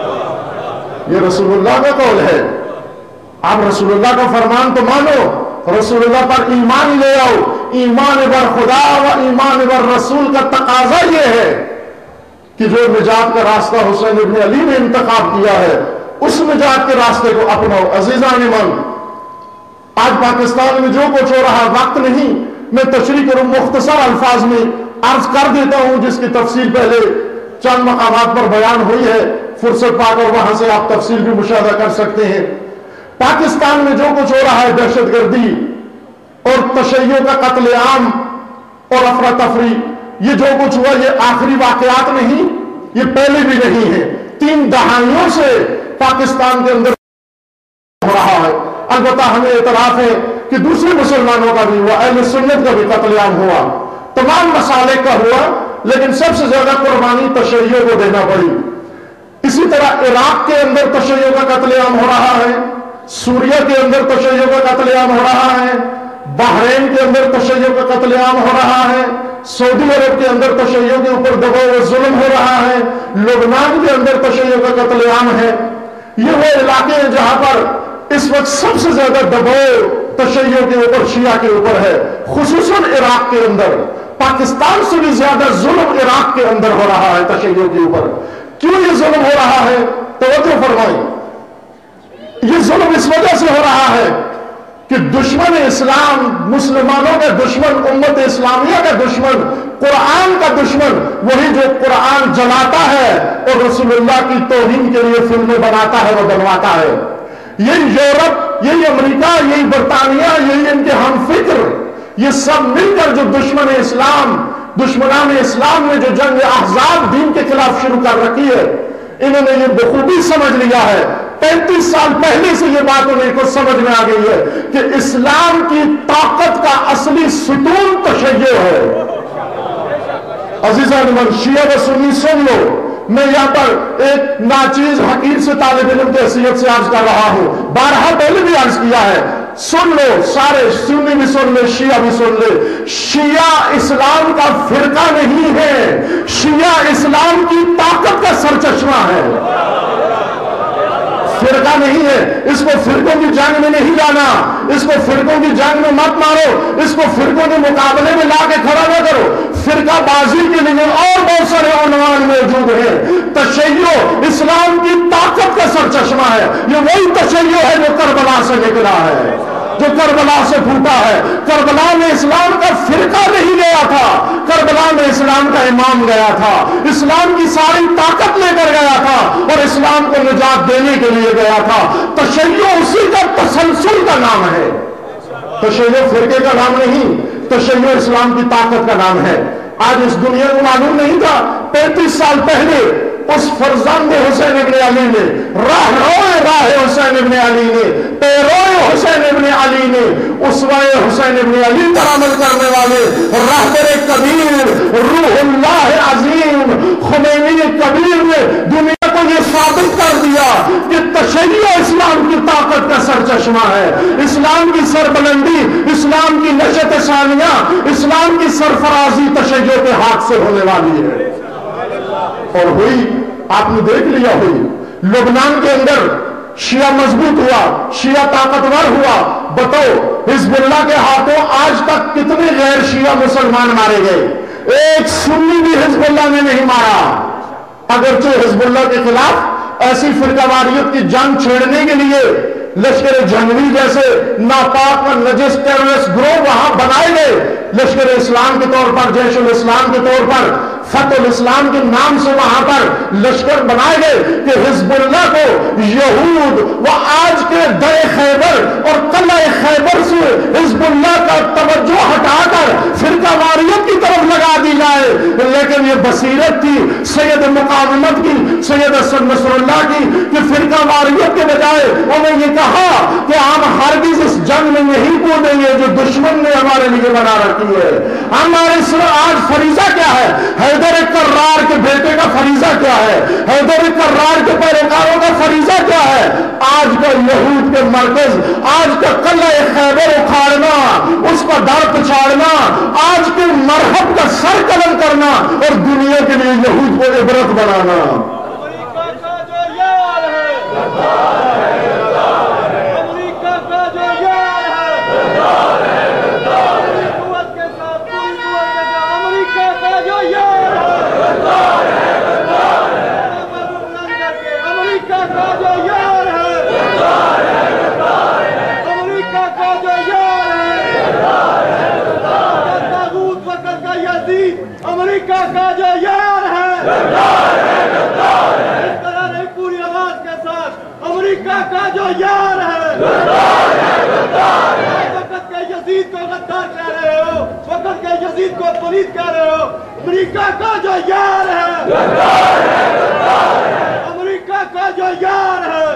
یہ رسول اللہ کا قول ہے۔ آپ رسول اللہ کا فرمان تو مانو، رسول اللہ پر ایمان لے آؤ۔ ایمان بر خدا و ایمان بر رسول کا تقاضا یہ ہے کہ جو نجات کا راستہ حسین ابن علی نے انتخاب کیا ہے، اس نجات کے راستے کو اپناؤ۔ عزیزان من، آج پاکستان میں جو کچھ ہو رہا وقت نہیں میں تشریح کروں، مختصر الفاظ میں عرض کر دیتا ہوں، جس کی تفصیل پہلے چند مقامات پر بیان ہوئی ہے، فرصت پا کر وہاں سے آپ تفصیل بھی مشاہدہ کر سکتے ہیں۔ پاکستان میں جو کچھ ہو رہا ہے، دہشت گردی اور تشیع کا قتل عام اور افراتفری، یہ جو کچھ ہوا یہ آخری واقعات نہیں، یہ پہلے بھی نہیں ہے، 3 دہائیوں سے پاکستان کے اندر ہو رہا ہے۔ البتہ ہمیں اعتراف ہے کہ دوسرے مسلمانوں کا بھی ہوا، اہل سنت کا بھی قتل عام ہوا، تمام مسالک کا ہوا، لیکن سب سے زیادہ قربانی تشیع کو دینا پڑی۔ اسی طرح عراق کے اندر تشیع کا قتل عام ہو رہا ہے، سوریہ کے اندر تشیع کا قتل عام ہو رہا ہے، بحرین کے اندر تشیع کا قتل عام ہو رہا ہے، سعودی عرب کے اندر تشیع کے اوپر دباؤ و ظلم ہو رہا ہے، لبنان کے اندر تشیع کا قتل عام ہے۔ یہ وہ علاقے ہیں جہاں پر اس وقت سب سے زیادہ دباؤ تشیع کے اوپر، شیعہ کے اوپر ہے، خصوصاً عراق کے اندر۔ پاکستان سے بھی زیادہ ظلم عراق کے اندر ہو رہا ہے تشیع کے اوپر۔ کیوں یہ ظلم ہو رہا ہے؟ توجہ فرمائیں، یہ ظلم اس وجہ سے ہو رہا ہے کہ دشمن اسلام، مسلمانوں کا دشمن، امت اسلامیہ کا دشمن، قرآن کا دشمن، وہی جو قرآن جلاتا ہے اور رسول اللہ کی توہین کے لیے فلمیں بناتا ہے، وہ بنواتا ہے۔ یہی یورپ، یہی امریکہ، یہی برطانیہ، یہی ان کے ہم فکر، یہ سب مل کر جو دشمن اسلام، دشمنان اسلام نے جو جنگ احزاب دین کے خلاف شروع کر رکھی ہے، انہوں نے یہ بخوبی سمجھ لیا ہے۔ 35 سال پہلے سے یہ بات انہیں کو سمجھ میں آ گئی ہے کہ اسلام کی طاقت کا اصلی ستون تشیع ہے۔ عزیزان من، شیعہ و سنی سن لو، میں یہاں پر ایک ناچیز حقیر سے طالب علم کی حیثیت سے عرض کر رہا ہوں، بارہا پہلے بھی عرض کیا ہے، سن لو، سارے سنی بھی سن لے، شیعہ بھی سن لے، شیعہ اسلام کا فرقہ نہیں ہے، شیعہ اسلام کی طاقت کا سرچشمہ ہے، فرقہ نہیں ہے۔ اس کو فرقوں کی جنگ میں نہیں لانا، اس کو فرقوں کی جنگ میں مت مارو، اس کو فرقوں کے مقابلے میں لا کے کھڑا نہ کرو۔ فرقہ بازی کے لیے اور بہت سارے عنوان موجود ہیں۔ تشیع اسلام کی طاقت کا سرچشمہ ہے، یہ وہی تشیع ہے جو کربلا سے نکلا ہے، جو کربلا سے پھوٹا ہے۔ کربلا میں اسلام کا فرقہ نہیں گیا تھا، کربلا میں اسلام کا امام گیا تھا، اسلام کی ساری طاقت لے کر گیا تھا اور اسلام کو نجات دینے کے لیے گیا تھا۔ تشیع اسی کا تسلسل کا نام ہے، تشیع فرقے کا نام نہیں، تشیع اسلام کی طاقت کا نام ہے۔ آج اس دنیا کو معلوم نہیں تھا، 35 سال پہلے اس فرزند حسین ابن علی نے، راہ حسین ابن علی نے، پیروئے حسین ابن علی نے، اسوہ حسین ابن علی پر عمل کرنے والے رہبر کبیر، روح اللہ عظیم خمینی کبیر نے دنیا کو یہ ثابت کر دیا کہ تشیع اسلام کی طاقت کا سرچشمہ ہے۔ اسلام کی سربلندی، اسلام کی نشت ثانیہ، اسلام کی سرفرازی تشیع کے ہاتھ سے ہونے والی ہے۔ اور ہوئی آپ نے دیکھ لیا ہوئی لبنان کے اندر شیعہ مضبوط ہوا، شیعہ طاقتور ہوا. بتاؤ حزب اللہ کے ہاتھوں آج تک کتنے غیر شیعہ مسلمان مارے گئے؟ ایک سنی بھی حزب اللہ نے نہیں مارا. اگرچہ حزب اللہ کے خلاف ایسی فرقہ واریت کی جنگ چھیڑنے کے لیے لشکر جنگی جیسے ناپاک و نجس ٹیررسٹ گروہ وہاں بنائے گئے. لشکر اسلام کے طور پر، جیش الاسلام کے طور پر، فتح الاسلام کے نام سے وہاں پر لشکر بنائے گئے کہ حزب اللہ کو یہود و آج کے دے خیبر اور قلعہ خیبر سے حزب اللہ کا توجہ ہٹا کر فرقہ واریت کی طرف لگا دی جائے. لیکن یہ بصیرت تھی سید مقاومت کی، سید حسن نصر اللہ کی، کہ فرقہ واریت کے بجائے انہیں یہ کہا کہ ہم ہرگز اس جنگ میں نہیں کودیں گے جو دشمن نے ہمارے لیے بنا رکھی ہے. ہمارے آج فریضہ کیا ہے؟ حیدر کرار کے بیٹے کا فریضہ کیا ہے؟ حیدر کرار کے پیروکاروں کا فریضہ کیا ہے؟ آج کا یہود کے مرکز، آج کا قلعہ خیبر اکھاڑنا، اس کا در پچھاڑنا، آج کے مرحب کا سر قلم کرنا اور دنیا کے لیے یہود کو عبرت بنانا. امریکہ کا جو یار ہے اس طرح نہیں، پوری آواز کے ساتھ، امریکہ کا جو یار ہے. وقت کے یزید کو غدار کہہ رہے ہو، وقت کے یزید کو پلید کہہ رہے ہو. امریکہ کا جو یار ہے، امریکہ کا جو یار ہے.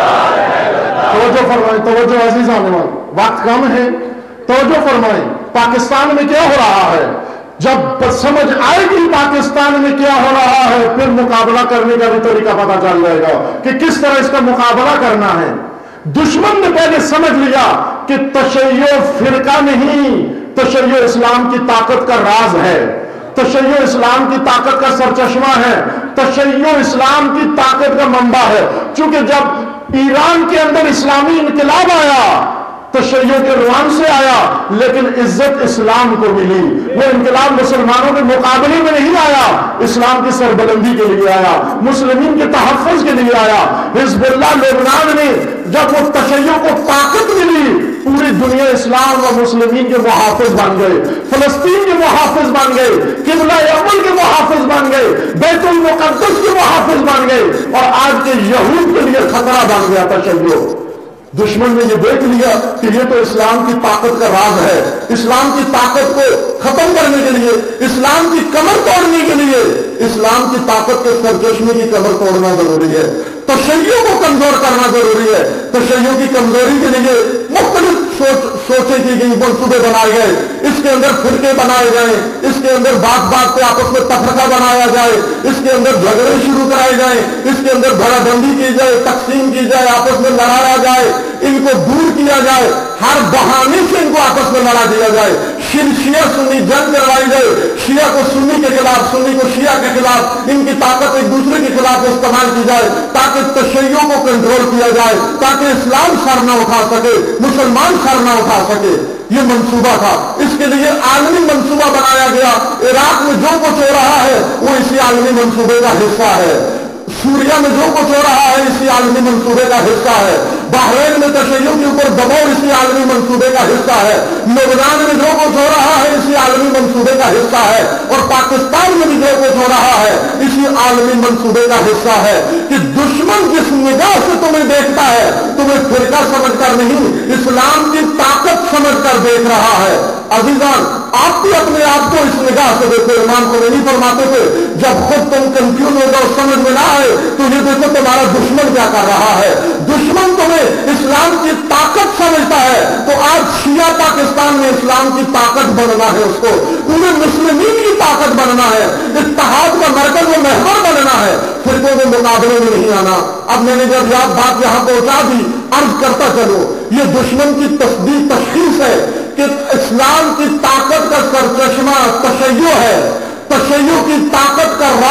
توجہ فرمائیں، توجہ عزیزان، وقت کم ہے، توجہ فرمائیں. پاکستان میں کیا ہو رہا ہے؟ جب سمجھ آئے گی پاکستان میں کیا ہو رہا ہے، پھر مقابلہ کرنے کا بھی طریقہ پتہ چل جائے گا کہ کس طرح اس کا مقابلہ کرنا ہے. دشمن نے پہلے سمجھ لیا کہ تشیع فرقہ نہیں، تشیع اسلام کی طاقت کا راز ہے، تشیع اسلام کی طاقت کا سرچشمہ ہے، تشیع اسلام کی طاقت کا منبع ہے. چونکہ جب ایران کے اندر اسلامی انقلاب آیا، تشیع کے روان سے آیا، لیکن عزت اسلام کو ملی. وہ انقلاب مسلمانوں کے مقابلے میں نہیں آیا، اسلام کی سربلندی کے لیے آیا، مسلمین کے تحفظ کے لیے آیا. حزب اللہ لبنان نے جب وہ تشیع کو طاقت ملی، پوری دنیا اسلام و مسلمین کے محافظ بن گئے، فلسطین کے محافظ بن گئے، قبلہ اول کے محافظ بن گئے، بیت المقدس کے محافظ بن گئے، اور آج کے یہود کے لیے خطرہ بن گیا تشیع. دشمن نے یہ دیکھ لیا کہ یہ تو اسلام کی طاقت کا راز ہے. اسلام کی طاقت کو ختم کرنے کے لیے، اسلام کی کمر توڑنے کے لیے، اسلام کی طاقت کے سرچشمے کی کمر توڑنا ضروری ہے، تشیع کو کمزور کرنا ضروری ہے. تشیع کی کمزوری کے لیے مختلف سوچیں کی گئی، منصوبے بنائے گئے، اس کے اندر فرقے بنائے گئے، اس کے اندر بات بات پہ آپس میں تفرقہ بنایا جائے، اس کے اندر جھگڑے شروع کرائے جائیں، اس کے اندر دھڑا بندی کی جائے، تقسیم کی جائے، آپس میں لڑایا جائے، ان کو دور کیا جائے، ہر بہانے سے ان کو آپس میں لڑا دیا جائے، شیعہ سنی جنگ کروائی جائے، شیعہ کو سنی کے خلاف، سنی کو شیعہ کے خلاف، ان کی طاقت ایک دوسرے کے خلاف استعمال کی جائے تاکہ تشیع کو کنٹرول کیا جائے، تاکہ اسلام سر نہ اٹھا سکے، مسلمان سر نہ اٹھا سکے. یہ منصوبہ تھا. اس کے لیے عالمی منصوبہ بنایا گیا. عراق میں جو کچھ ہو رہا ہے وہ اسی عالمی منصوبے کا حصہ ہے. سوریا میں جو کچھ ہو رہا ہے اسی عالمی منصوبے کا حصہ ہے. بحرین میں تشیع کے اوپر دباؤ اسی عالمی منصوبے کا حصہ ہے. لبنان میں جو کچھ ہو رہا ہے اسی عالمی منصوبے کا حصہ ہے. اور پاکستان میں بھی جو کچھ ہو رہا ہے اسی عالمی منصوبے کا حصہ ہے. کہ دشمن جس نگاہ سے تمہیں دیکھتا ہے، تمہیں فرقہ سمجھ کر نہیں، اسلام کی طاقت سمجھ کر دیکھ رہا ہے. عزیزان، آپ بھی اپنے آپ کو اس نگاہ سے دیکھو. امام خمینی فرماتے تھے جب خود تم کنفیوز ہو جاؤ، سمجھ میں نہ آئے تو یہ دیکھو تمہارا دشمن کیا کر رہا ہے. دشمن تمہیں اسلام کی طاقت سمجھتا ہے تو آج شیعہ پاکستان میں اسلام کی طاقت بننا ہے، اس کو پورے مسلمین کی طاقت بننا ہے، اتحاد کا مرکز و محور بننا ہے، فرقوں کے مقابلے میں نہیں آنا. اب میں نے جب یہ بات یہاں پہنچا دی، عرض کرتا چلو، یہ دشمن کی تصدیق تشخیص ہے کہ اسلام کی طاقت کا سرچشمہ تشیع ہے. تشیع کی طاقت کا راز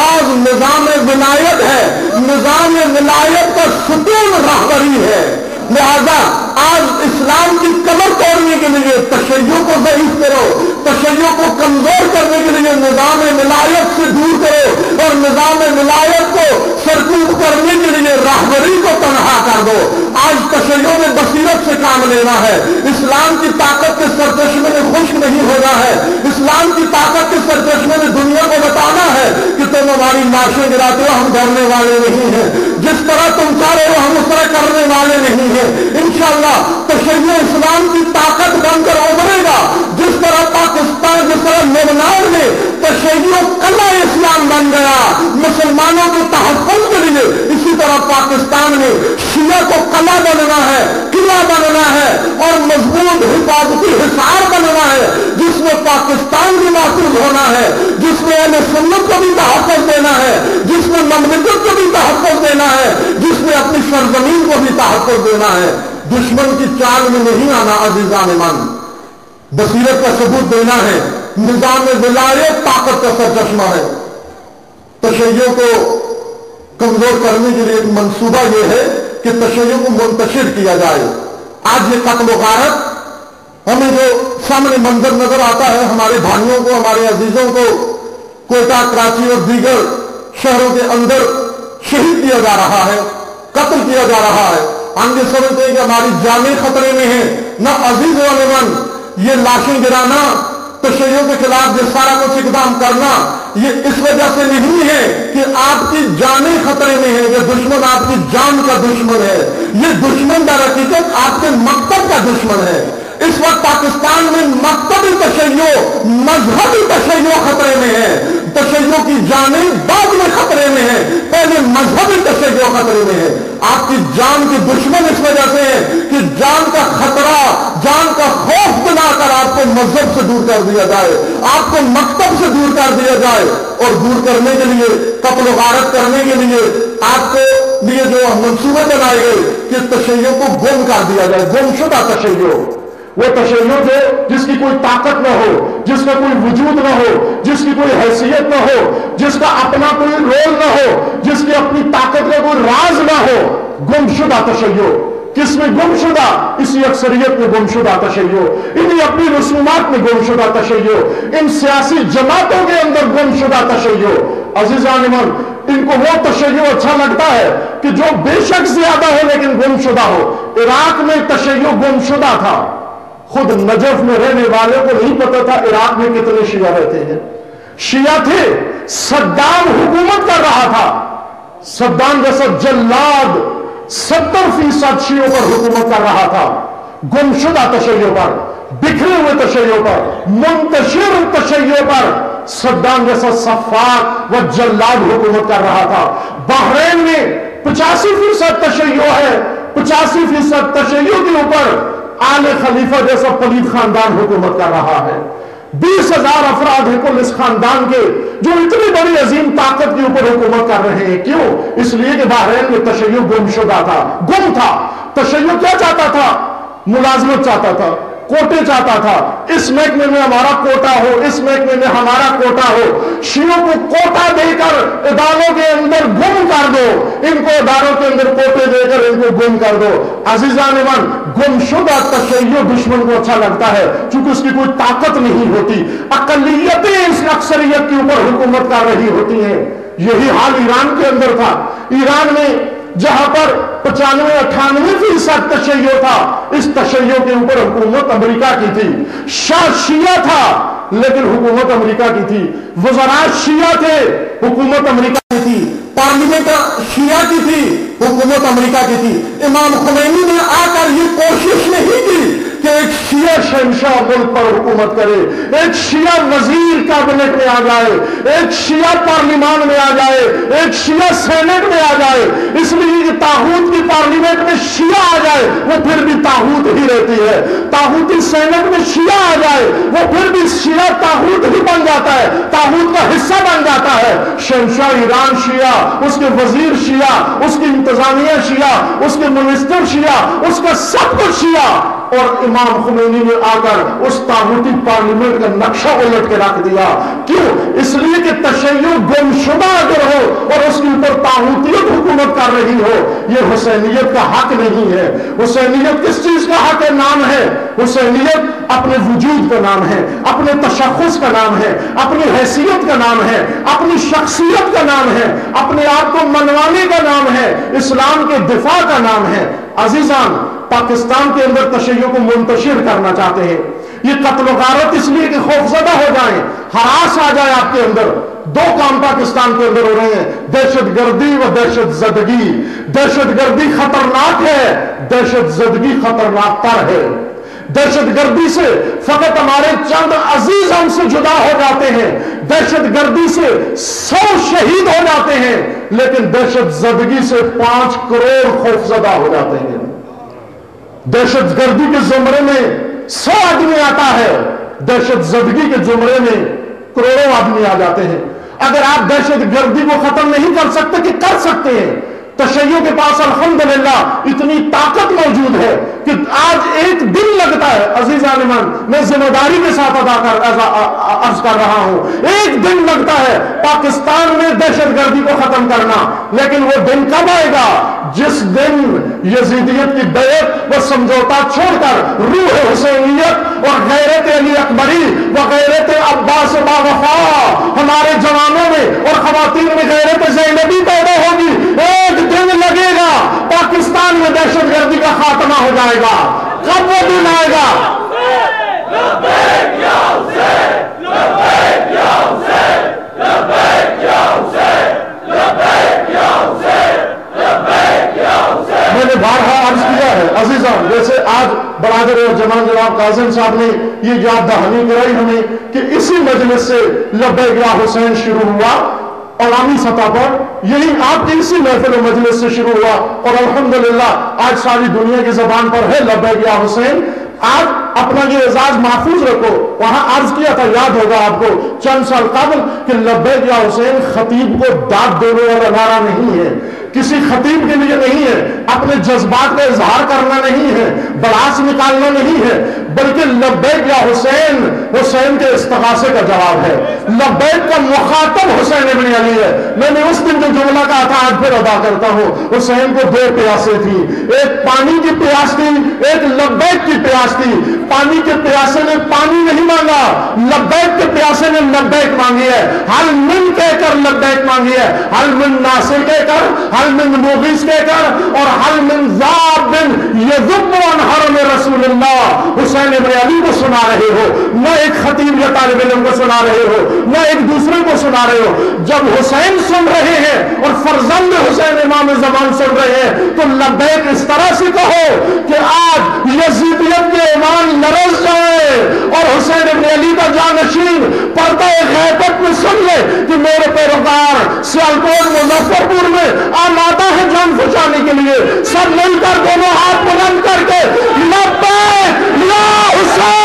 نظام ولایت ہے، نظام ولایت کا ستون رہبری ہے۔ لہذا آج اسلام کی کمر توڑنے کے لیے تشیع کو ضعیف کرو، تشیع کو کمزور کرنے کے لیے نظام ولایت سے دور کرو اور نظام ولایت کو سرکوب کرنے کے لیے رہبری کو تنہا کر دو۔ آج تشیع میں بصیرت سے کام لینا ہے، اسلام کی طاقت کے سرچشمے میں خشک نہیں ہونا ہے، اسلام کی طاقت کے سرچشمے میں دنیا کو بتانا ہے کہ تم ہماری لاشیں گراتے ہو، ہم ڈرنے والے نہیں ہیں، جس طرح تم چاہ رہے ہو ہم اس طرح کرنے والے نہیں ہیں۔ انشاءاللہ تشیع اسلام کی طاقت بن کر ابھرے گا، جس طرح پاکستان، جس طرح لبنان میں تشیع قلعہ اسلام بن گیا مسلمانوں کے تحفظ کے لیے، اسی طرح پاکستان میں شیعہ کو قلعہ بننا ہے، قلعہ بننا ہے اور مضبوط حفاظتی حصار بننا ہے، جس میں پاکستان بھی محفوظ ہونا ہے، جس میں اہل سنت کو بھی تحفظ دینا ہے، جس میں مملکت کو بھی تحفظ دینا ہے، جس میں اپنی سرزمین کو بھی تحفظ دینا ہے۔ دشمن کی چال میں نہیں آنا عزیزان من، بصیرت کا ثبوت دینا ہے۔ نظام ولایت طاقت کا سرچشمہ ہے۔ تشیع کو کمزور کرنے کے لیے ایک منصوبہ یہ ہے کہ تشیع کو منتشر کیا جائے۔ آج یہ قتل و غارت ہمیں جو سامنے منظر نظر آتا ہے، ہمارے بھائیوں کو، ہمارے عزیزوں کو کوئٹہ، کراچی اور دیگر شہروں کے اندر شہید کیا جا رہا ہے، قتل کیا جا رہا ہے۔ ہم یہ سمجھتے ہیں کہ ہماری جانیں خطرے میں ہیں، نہ عزیز و علمان، یہ لاشیں گرانا، تشیع کے خلاف یہ سارا کچھ اقدام کرنا، یہ اس وجہ سے نہیں ہے کہ آپ کی جانیں خطرے میں ہیں، یہ دشمن آپ کی جان کا دشمن ہے، یہ دشمن در حقیقت آپ کے مکتب کا دشمن ہے۔ اس وقت پاکستان میں مکتبی تشیع، مذہبی تشیع خطرے میں ہے، تشیع کی جانیں بعد میں خطرے میں ہے، پہلے مذہبی تشیع خطرے میں ہے۔ آپ کی جان کے دشمن اس وجہ سے ہے کہ جان کا خطرہ، جان کا خوف بنا کر آپ کو مذہب سے دور کر دیا جائے، آپ کو مکتب سے دور کر دیا جائے، اور دور کرنے کے لیے، قتل و غارت کرنے کے لیے آپ کے لیے جو منصوبے بنائے گئے کہ تشیع کو گم کر دیا جائے، گمشدہ تشیع، وہ تشیع جو جس کی کوئی طاقت نہ ہو، جس کا کوئی وجود نہ ہو، جس کی کوئی حیثیت نہ ہو، جس کا اپنا کوئی رول نہ ہو، جس کی اپنی طاقت کا کوئی راز نہ ہو، گمشدہ تشیع۔ کس میں گمشدہ؟ اسی اکثریت میں گمشدہ تشیع، انہی اپنی رسومات میں گمشدہ تشیع، ان سیاسی جماعتوں کے اندر گمشدہ تشیع۔ عزیزان من، ان کو وہ تشیع اچھا لگتا ہے کہ جو بے شک زیادہ ہو لیکن گمشدہ ہو۔ عراق میں تشیع گمشدہ تھا، خود نجف میں رہنے والوں کو نہیں پتا تھا عراق میں کتنے شیعہ رہتے ہیں۔ شیعہ تھے، صدام حکومت کر رہا تھا، صدام جیسا جلاد 70% شیعوں پر حکومت کر رہا تھا، گمشدہ تشیع پر، بکھرے ہوئے تشیع پر، منتشر تشیع پر صدام جیسا سفاک و جلاد حکومت کر رہا تھا۔ بحرین میں 85% تشیع ہے، 85% تشیع کے اوپر آل خلیفہ جیسا پلید خاندان حکومت کر رہا ہے۔ 20,000 افراد ہیں کل اس خاندان کے جو اتنی بڑی عظیم طاقت کے اوپر حکومت کر رہے ہیں۔ کیوں؟ اس لیے کہ بحرین میں تشیع گمشدہ تھا، گم تھا۔ تشیع کیا چاہتا تھا؟ ملازمت چاہتا تھا، کوٹے چاہتا تھا، اس محکمے میں ہمارا کوٹا ہو، اس محکمے میں ہمارا کوٹا ہو۔ شیعوں کو کوٹا دے کر اداروں کے اندر گم کر دو، ان کو اداروں کے اندر کوٹے دے کر ان کو گم کر دو۔ عزیزان من، گمشدہ تشیع دشمن کو اچھا لگتا ہے چونکہ اس کی کوئی طاقت نہیں ہوتی، اقلیتیں اس اکثریت کے اوپر حکومت کر رہی ہوتی ہیں۔ یہی حال ایران کے اندر تھا۔ ایران میں جہاں پر 95-98% تشیع تھا، اس تشیع کے اوپر حکومت امریکہ کی تھی۔ شاہ شیعہ تھا لیکن حکومت امریکہ کی تھی، وزراء شیعہ تھے، حکومت امریکہ کی تھی، پارلیمنٹ شیعہ کی تھی، حکومت امریکہ کی تھی۔ امام خمینی نے آ کر یہ کوشش نہیں کی کہ ایک شیعہ شہنشاہ ملک پر حکومت کرے، ایک شیعہ وزیر کابینٹ میں آ جائے، ایک شیعہ پارلیمان میں آ جائے، ایک شیعہ سینٹ میں آ جائے۔ اس لیے کہ طاغوت کی پارلیمنٹ میں شیعہ آ جائے وہ پھر بھی طاغوت ہی رہتی ہے، طاغوتی سینٹ میں شیعہ آ جائے وہ پھر بھی شیعہ طاغوت ہی بن جاتا ہے، طاغوت کا حصہ بن جاتا ہے۔ شہنشاہ ایران شیعہ، اس کے وزیر شیعہ، اس کی انتظامیہ شیعہ، اس کے منسٹر شیعہ، اس کا سب کچھ شیعہ، اور امام خمینی نے آ کر اس طاغوتی پارلیمنٹ کا نقشہ الٹ کے رکھ دیا۔ کیوں؟ اس لیے کہ تشیع گمشدہ اگر ہو اور اس کے اوپر طاغوتیت حکومت کر رہی ہو، یہ حسینیت کا حق نہیں ہے۔ حسینیت کس چیز کا حق ہے؟ نام ہے۔ حسینیت اپنے وجود کا نام ہے، اپنے تشخص کا نام ہے، اپنی حیثیت کا نام ہے، اپنی شخصیت کا نام ہے، اپنے آپ کو منوانے کا نام ہے، اسلام کے دفاع کا نام ہے۔ عزیزان، پاکستان کے اندر تشیع کو منتشر کرنا چاہتے ہیں، یہ قتل و غارت اس لیے کہ خوفزدہ ہو جائیں، ہراس آ جائے آپ کے اندر۔ دو کام پاکستان کے اندر ہو رہے ہیں، دہشت گردی و دہشت زدگی۔ دہشت گردی خطرناک ہے، دہشت زدگی خطرناک تر ہے۔ دہشت گردی سے فقط ہمارے چند عزیز ہم سے جدا ہو جاتے ہیں، دہشت گردی سے 100 شہید ہو جاتے ہیں، لیکن دہشت زدگی سے 5 کروڑ خوفزدہ ہو جاتے ہیں۔ دہشت گردی کے زمرے میں 100 آدمی آتا ہے، دہشت زدگی کے زمرے میں کروڑوں آدمی آ جاتے ہیں۔ اگر آپ دہشت گردی کو ختم نہیں کر سکتے کہ کر سکتے ہیں، تشیع کے پاس الحمدللہ اتنی طاقت موجود ہے کہ آج ایک دن لگتا ہے، عزیزان من میں ذمہ داری کے ساتھ عرض کر رہا ہوں، ایک دن لگتا ہے پاکستان میں دہشت گردی کو ختم کرنا، لیکن وہ دن کب آئے گا؟ جس دن یزیدیت کی بیعت و سمجھوتا چھوڑ کر روح حسینیت اور غیرت علی اکبری و غیرت عباس باوفا ہمارے جوانوں میں اور خواتین میں غیرت زینبی پیدا ہوگی۔ ایک دن لگے گا، پاکستان میں دہشت گردی کا خاتمہ ہو جائے گا۔ کب وہ دن آئے گا؟ لبیک یا حسین، لبیک یا حسین، لبیک یا حسین، لبیک یا حسین، لبیک یا حسین۔ میں نے بارہا عرض کیا ہے عزیزان، جیسے آج برادر جناب قاسم صاحب نے یہ یاد دہانی کرائی ہمیں کہ اسی مجلس سے لبیک یا حسین شروع ہوا عوامی سطح پر، یہی آپ کی اسی محفل و مجلس سے شروع ہوا، اور الحمدللہ آج ساری دنیا کی زبان پر ہے لبیک یا حسین۔ آپ اپنا یہ اعزاز محفوظ رکھو۔ وہاں عرض کیا تھا، یاد ہوگا آپ کو چند سال قبل، کہ لبیک یا حسین خطیب کو داد دینے والا نعرہ نہیں ہے، کسی خطیب کے لیے نہیں ہے، اپنے جذبات کا اظہار کرنا نہیں ہے، بڑاس نکالنا نہیں ہے، بلکہ لبیک یا حسین حسین کے استغاثے کا جواب ہے۔ لبیک کا مخاطب حسین ابن علی ہے۔ میں نے اس دن جو جملہ کہا تھا آج پھر ادا کرتا ہوں، حسین کو 2 پیاسے تھی، ایک پانی کی پیاس تھی، ایک لبیک کی پیاس تھی۔ پانی کے پیاسے نے پانی نہیں مانگا، لبیک کے پیاسے نے لبیک مانگی ہے، حل من کہہ کر لبیک مانگی ہے، حل من ناصر کہہ کر، حل من مغیث کہہ کر، اور حل من ذاب بن یذب عن حرم رسول اللہ۔ حسین ابن علی کو سنا رہے ہو، نہ ایک خطیب یا طالب علم کو سنا رہے ہو، نہ ایک دوسرے کو سنا رہے ہو۔ جب حسین سن رہے ہیں اور فرزند حسین امام زمان سن رہے ہیں تو لبیک اس طرح سے کہو کہ آج یزیدیت کے ایمان لرز جائے اور حسین ابن علی کا جانشین پردہ غیبت میں سن لے کہ میرے پیروکار سیالکوٹ مظفر پور میں آمادہ ہے جان پہنچانے کے لیے۔ سب مل کر دونوں ہاتھ بلند کر کے لبیک یا حسین۔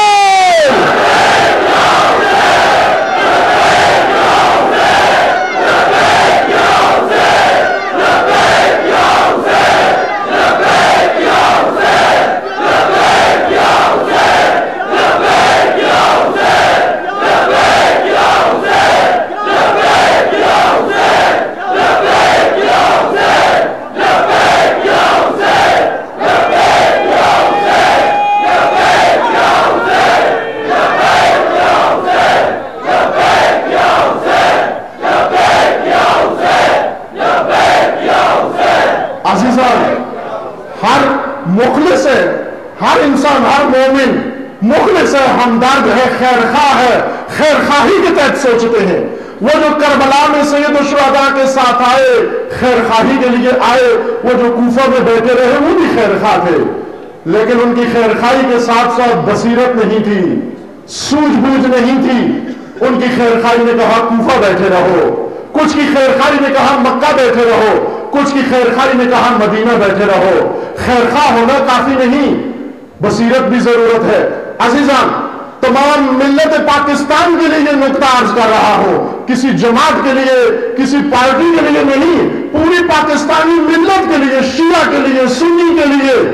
مخلص ہے ہر انسان، ہر مومن مخلص ہے، ہمدرد ہے، خیر خواہ ہے، خیر خواہی کے تحت سوچتے ہیں۔ وہ جو کربلا میں سید الشہداء کے ساتھ آئے، خیر خواہی کے لیے آئے، وہ جو کوفہ میں بیٹھے رہے وہ بھی خیر خواہ تھے، لیکن ان کی خیر خواہی کے ساتھ ساتھ بصیرت نہیں تھی، سوجھ بوجھ نہیں تھی۔ ان کی خیر خواہی نے کہا کوفہ بیٹھے رہو، کچھ کی خیر خواہی نے کہا مکہ بیٹھے رہو، کچھ کی خیر خواہی نے کہا مدینہ بیٹھے رہو۔ خیر خواہ ہونا کافی نہیں، بصیرت بھی ضرورت ہے۔ عزیزان، تمام ملت پاکستان کے لیے یہ نقطہ عرض کر رہا ہوں، کسی جماعت کے لیے، کسی پارٹی کے لیے نہیں، پوری پاکستانی ملت کے لیے، شیعہ کے لیے، سنی کے لیے۔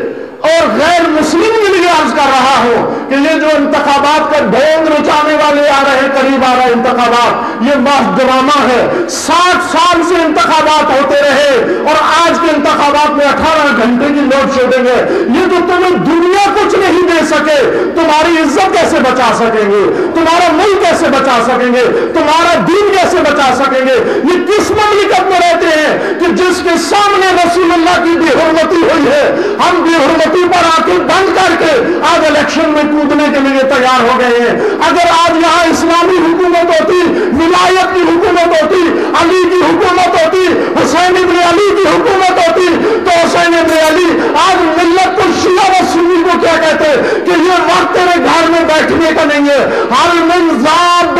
اور غیر مسلم کے لیے عرض کر رہا ہوں کہ یہ جو انتخابات کا ڈھونگ رچانے والے آ رہے ہیں، قریب آ رہے انتخابات، یہ محض ڈرامہ ہے۔ 60 سال سے انتخابات ہوتے رہے اور آج کے انتخابات میں 18 گھنٹے کی لوڈ شیڈنگ ہے۔ یہ تو تمہیں دنیا کچھ نہیں دے سکے، تمہاری عزت کیسے بچا سکیں گے؟ تمہارا ملک کیسے بچا سکیں گے؟ تمہارا دین کیسے بچا سکیں گے؟ یہ کس مملکت میں رہتے ہیں کہ جس کے سامنے رسول اللہ کی بے حرمتی ہوئی ہے؟ ہم بے حرمتی پر آنکھیں بند کر کے آج الیکشن میں کودنے کے لیے تیار ہو گئے ہیں۔ اگر آج یہاں اسلامی حکومت ہوتی، ولایت کی حکومت ہوتی، علی کی حکومت ہوتی، حسین ابن علی کی حکومت ہوتی، تو حسین ابن علی آج ملت کو شیعہ و سنی کو کیا کہتے کہ یہ وقت تیرے گھر میں بیٹھنے کا نہیں ہے۔ حل من ذاب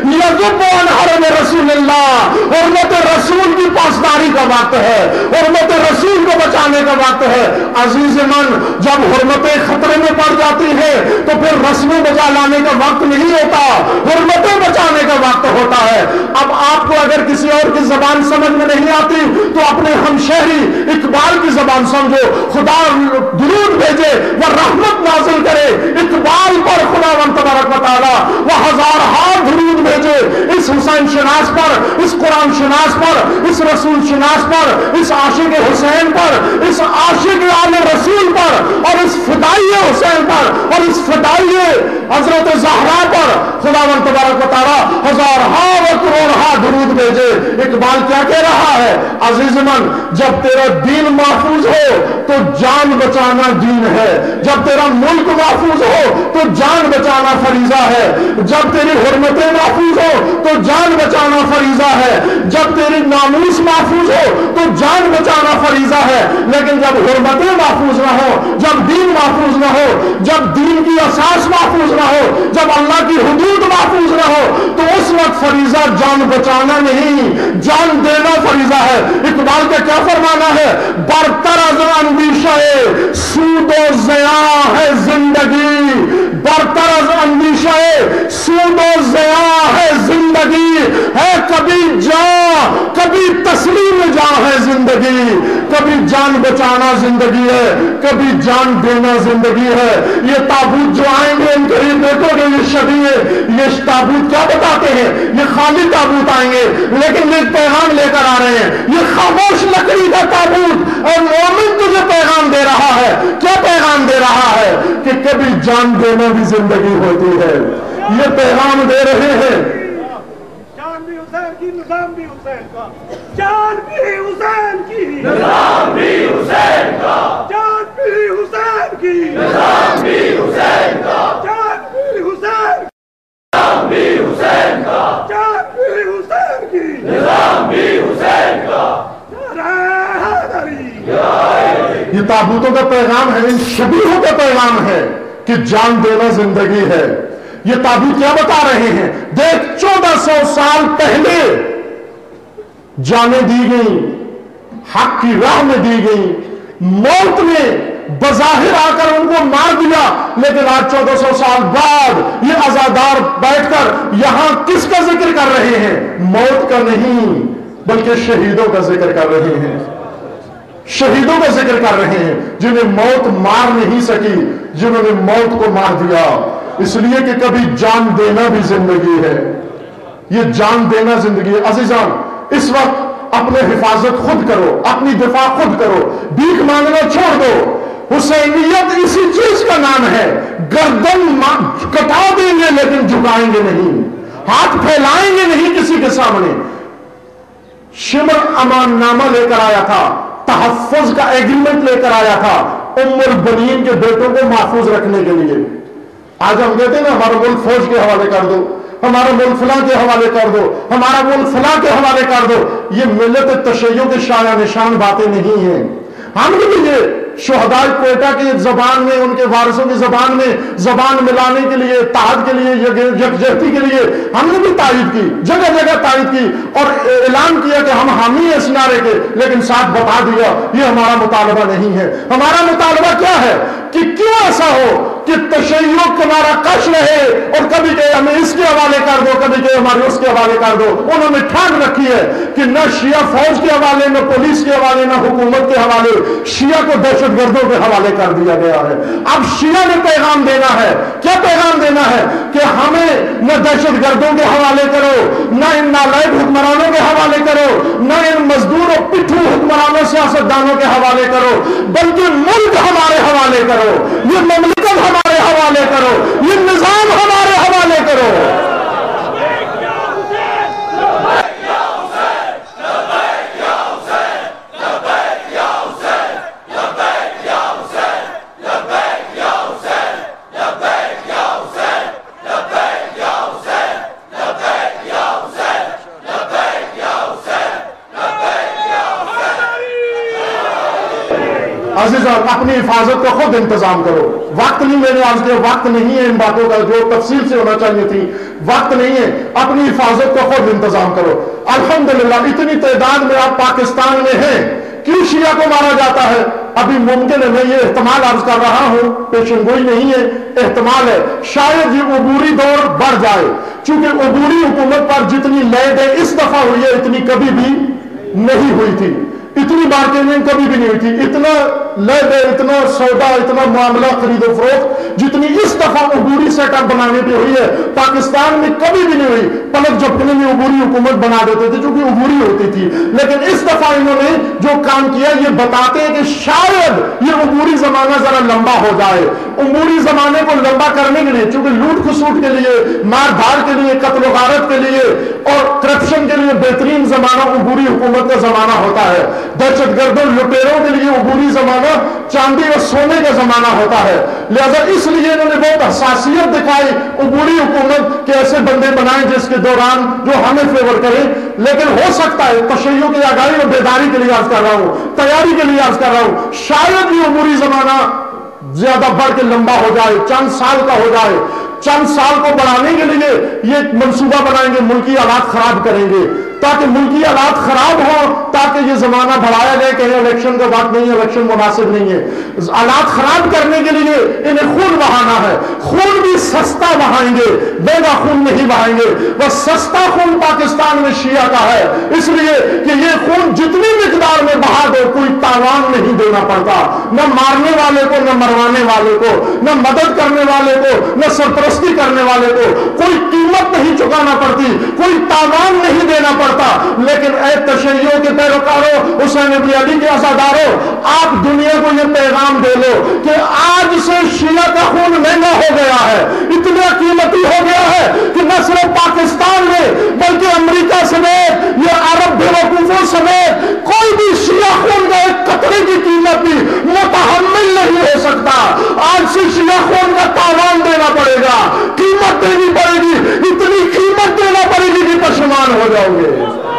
یذب عن حرم رسول اللہ، حرمت رسول کی پاسداری کا وقت ہے، حرمت رسول کو بچانے کا وقت ہے۔ عزیز من، جب حرمتیں خطرے میں پڑ جاتی ہیں تو پھر رسمیں بچا لانے کا وقت نہیں ہوتا، حرمتیں بچانے کا وقت ہوتا ہے۔ اب آپ کو اگر کسی اور کی زبان سمجھ میں نہیں آتی تو اپنے ہمشہری اقبال کی زبان سمجھو۔ خدا درود بھیجے وہ رحمت نازل کرے اقبال پر، خداوند تبارک و تعالی وہ ہزارہا درود بھیجے اس حسین شناس پر، اس قرآن شناس پر، اس رسول شناس پر، اس عاشق حسین پر، اس عاشق آل رسول پر، اور اس فدائی حسین پر، اور اس فدائی حضرت زہرا پر خداوند تبارک و تعالی ہزارہا و کروڑہا درود بھیجے۔ اقبال کیا کہہ رہا ہے؟ عزیز من، جب تیرا دین محفوظ ہو تو جان بچانا دین ہے، جب تیرا ملک محفوظ ہو تو جان بچانا فریضہ ہے، جب تیری حرمتیں محفوظ ہو تو جان بچانا فریضہ ہے، جب تیری ناموس محفوظ ہو تو جان بچانا فریضہ ہے۔ لیکن جب حرمتیں محفوظ نہ ہو، جب دین محفوظ نہ ہو، جب دین کی اساس محفوظ نہ ہو، جب اللہ کی حدود محفوظ نہ ہو، تو اس وقت فریضہ جان بچانا نہیں، جان دینا فریضہ ہے۔ اقبال کا کیا فرمانا ہے؟ برتر از اندیشہ سود و ضیاع ہے زندگی، برتر از اندیشہ سود و ضیاع ہے زندگی، ہے کبھی جان کبھی تسلیم جان ہے زندگی، کبھی جان بچانا زندگی ہے، کبھی جان دینا زندگی ہے۔ یہ تابوت جو آئیں گے ان قریب دیکھو گے، یہ شبیہ یہ تابوت کیا بتاتے ہیں؟ یہ خالی تابوت آئیں گے لیکن یہ پیغام لے کر آ رہے ہیں، یہ خاموش لکڑی کا تابوت، اور مومن تجھے پیغام دے رہا ہے۔ کیا پیغام دے رہا ہے؟ کہ کبھی جان دینا بھی زندگی ہوتی ہے۔ یہ پیغام دے رہے ہیں۔ جان بھی حسین کی، نظام بھی حسین کا، جان بھی حسین کی، نظام بھی حسین کا، جان بھی حسین کی، نظام بھی حسین کا، جان بھی حسین، نظام بھی حسین کا، جان بھی حسین کی، نظام بھی حسین کا۔ یہ تابوتوں کا پیغام ہے، ان شبیہوں کا پیغام ہے کہ جان دینا زندگی ہے۔ یہ تابوت کیا بتا رہے ہیں؟ دیکھ 1400 سال پہلے جانیں دی گئیں، حق کی راہ میں دی گئیں، موت نے بظاہر آ کر ان کو مار دیا، لیکن آج 1400 سال بعد یہ عزادار بیٹھ کر یہاں کس کا ذکر کر رہے ہیں؟ موت کا نہیں بلکہ شہیدوں کا ذکر کر رہے ہیں، شہیدوں کا ذکر کر رہے ہیں جنہیں موت مار نہیں سکی، جنہوں نے موت کو مار دیا۔ اس لیے کہ کبھی جان دینا بھی زندگی ہے، یہ جان دینا زندگی ہے۔ عزیزان، اس وقت اپنے حفاظت خود کرو، اپنی دفاع خود کرو، بھیک مانگنا چھوڑ دو۔ حسینیت اسی چیز کا نام ہے، گردن کٹا دیں گے لیکن جھکائیں گے نہیں، ہاتھ پھیلائیں گے نہیں کسی کے سامنے۔ شمر امان نامہ لے کر آیا تھا، تحفظ کا ایگریمنٹ لے کر آیا تھا ام البنین کے بیٹوں کو محفوظ رکھنے کے لیے۔ آج ہم کہتے ہیں نا ہمارا ملک فوج کے حوالے کر دو، ہمارا ملک فلاں کے حوالے کر دو، ہمارا ملک فلاں کے حوالے کر دو۔ یہ ملت تشیع کے شایع نشان باتیں نہیں ہیں۔ ہم بھی یہ شہداء کوئٹہ کی زبان میں، ان کے وارثوں کی زبان میں زبان ملانے کے لیے، اتحاد کے لیے، یکجہتی کے لیے ہم نے بھی تائید کی، جگہ جگہ تائید کی اور اعلان کیا کہ ہم حامی ہیں اس نعرے کے، لیکن ساتھ بتا دیا یہ ہمارا مطالبہ نہیں ہے۔ ہمارا مطالبہ کیا ہے کہ کیوں ایسا ہو کہ تشیع کنارہ کش رہے اور کبھی کہ ہمیں اس کے حوالے کر دو، کبھی کہ ہمارے اس کے حوالے کر دو. انہوں نے ٹھان رکھی ہے کہ نہ شیعہ فوج کے حوالے، نہ پولیس کے حوالے، نہ حکومت کے حوالے، شیعہ کو دہشت گردوں کے حوالے کر دیا گیا ہے. اب شیعہ نے پیغام دینا ہے. کیا پیغام دینا ہے؟ کہ ہمیں نہ دہشت گردوں کے حوالے کرو، نہ ان نالائق حکمرانوں کے حوالے کرو، نہ ان مزدور اور پٹھو حکمرانوں سیاستدانوں کے حوالے کرو، بلکہ ملک ہمارے حوالے کرو، یہ مملکت ہمارے حوالے کرو، یہ نظام ہمارے حوالے کرو. عزیزان، اپنی حفاظت کا خود انتظام کرو. وقت نہیں، میں نے عرض کیا وقت نہیں ہے ان باتوں کا جو تفصیل سے ہونا چاہیے تھی، وقت نہیں ہے. اپنی حفاظت کا خود انتظام کرو. الحمدللہ اتنی تعداد میں آپ پاکستان میں ہیں. کیوں شیعہ کو مارا جاتا ہے؟ ابھی ممکن ہے، میں یہ احتمال عرض کر رہا ہوں، پیشن گوئی نہیں ہے، احتمال ہے شاید یہ عبوری دور بڑھ جائے. چونکہ عبوری حکومت پر جتنی لینڈ ہے اس دفعہ ہوئی ہے، اتنی کبھی بھی نہیں ہوئی تھی، اتنی بارگیننگ کبھی بھی نہیں ہوئی تھی، اتنا لینڈ ہے، اتنا سودا، اتنا معاملہ خرید و فروخت جتنی اس دفعہ عبوری سیٹ اپ بنانے پہ ہوئی ہے پاکستان میں کبھی بھی نہیں ہوئی. پلک جھپکنے میں عبوری حکومت بنا دیتے تھے چونکہ عبوری ہوتی تھی، لیکن اس دفعہ انہوں نے جو کام کیا یہ بتاتے ہیں کہ شاید یہ عبوری زمانہ ذرا لمبا ہو جائے. عبوری زمانے کو لمبا کرنے کے لیے، چونکہ لوٹ کھسوٹ کے لیے، مار دھاڑ کے لیے، قتل و غارت کے لیے اور کرپشن کے لیے بہترین زمانہ عبوری حکومت کا زمانہ ہوتا ہے. دہشت گردوں لٹیروں کے لیے عبوری زمانہ چاندی اور سونے کا زمانہ ہوتا ہے. لہذا اس لیے انہوں نے بہت حساسیت دکھائی عبوری حکومت کے ایسے بندے بنائے جس کے دوران جو ہمیں فیور کرے. لیکن ہو سکتا ہے تشیع کی آگاہی اور بیداری کے لیے عرض کر رہا ہوں، تیاری کے لیے عرض کر رہا ہوں، شاید یہ عبوری زمانہ زیادہ بڑھ کے لمبا ہو جائے، چند سال کا ہو جائے. چند سال کو بڑھانے کے لیے یہ منصوبہ بنائیں گے، ملکی حالات خراب کریں گے تاکہ ملکی حالات خراب ہوں، تاکہ یہ زمانہ بڑھایا جائے کہ الیکشن کا وقت نہیں ہے، الیکشن مناسب نہیں ہے. حالات خراب کرنے کے لیے انہیں خون بہانا ہے. خون بھی سستا بہائیں گے، مہنگا خون نہیں بہائیں گے. بس سستا خون پاکستان میں شیعہ کا ہے، اس لیے کہ یہ خون جتنی مقدار میں بہا دو کوئی تاوان نہیں دینا پڑتا، نہ مارنے والے کو، نہ مروانے والے کو، نہ مدد کرنے والے کو، نہ سرپرستی کرنے والے کو. کوئی قیمت نہیں چکانا پڑتی، کوئی تاوان نہیں دینا پڑتا. لیکن اے تشیع کے پیروکاروں، حسین ابن علی کے عزاداروں، آپ دنیا کو یہ پیغام دے لو کہ آج سے شیعہ کا خون مہنگا ہو گیا ہے، اتنا قیمتی ہو گیا ہے کہ نہ صرف پاکستان میں بلکہ امریکہ سمیت یہ عرب بیوقوفوں سمیت کوئی بھی شیعہ خون کا ایک قطرے کی قیمت بھی متحمل نہیں ہو سکتا. آج سے شیعہ خون کا تاوان دینا پڑے گا، قیمت دینی پڑے گی، اتنی قیمت دینا پڑے گی کہ پشیمان ہو جاؤ گے.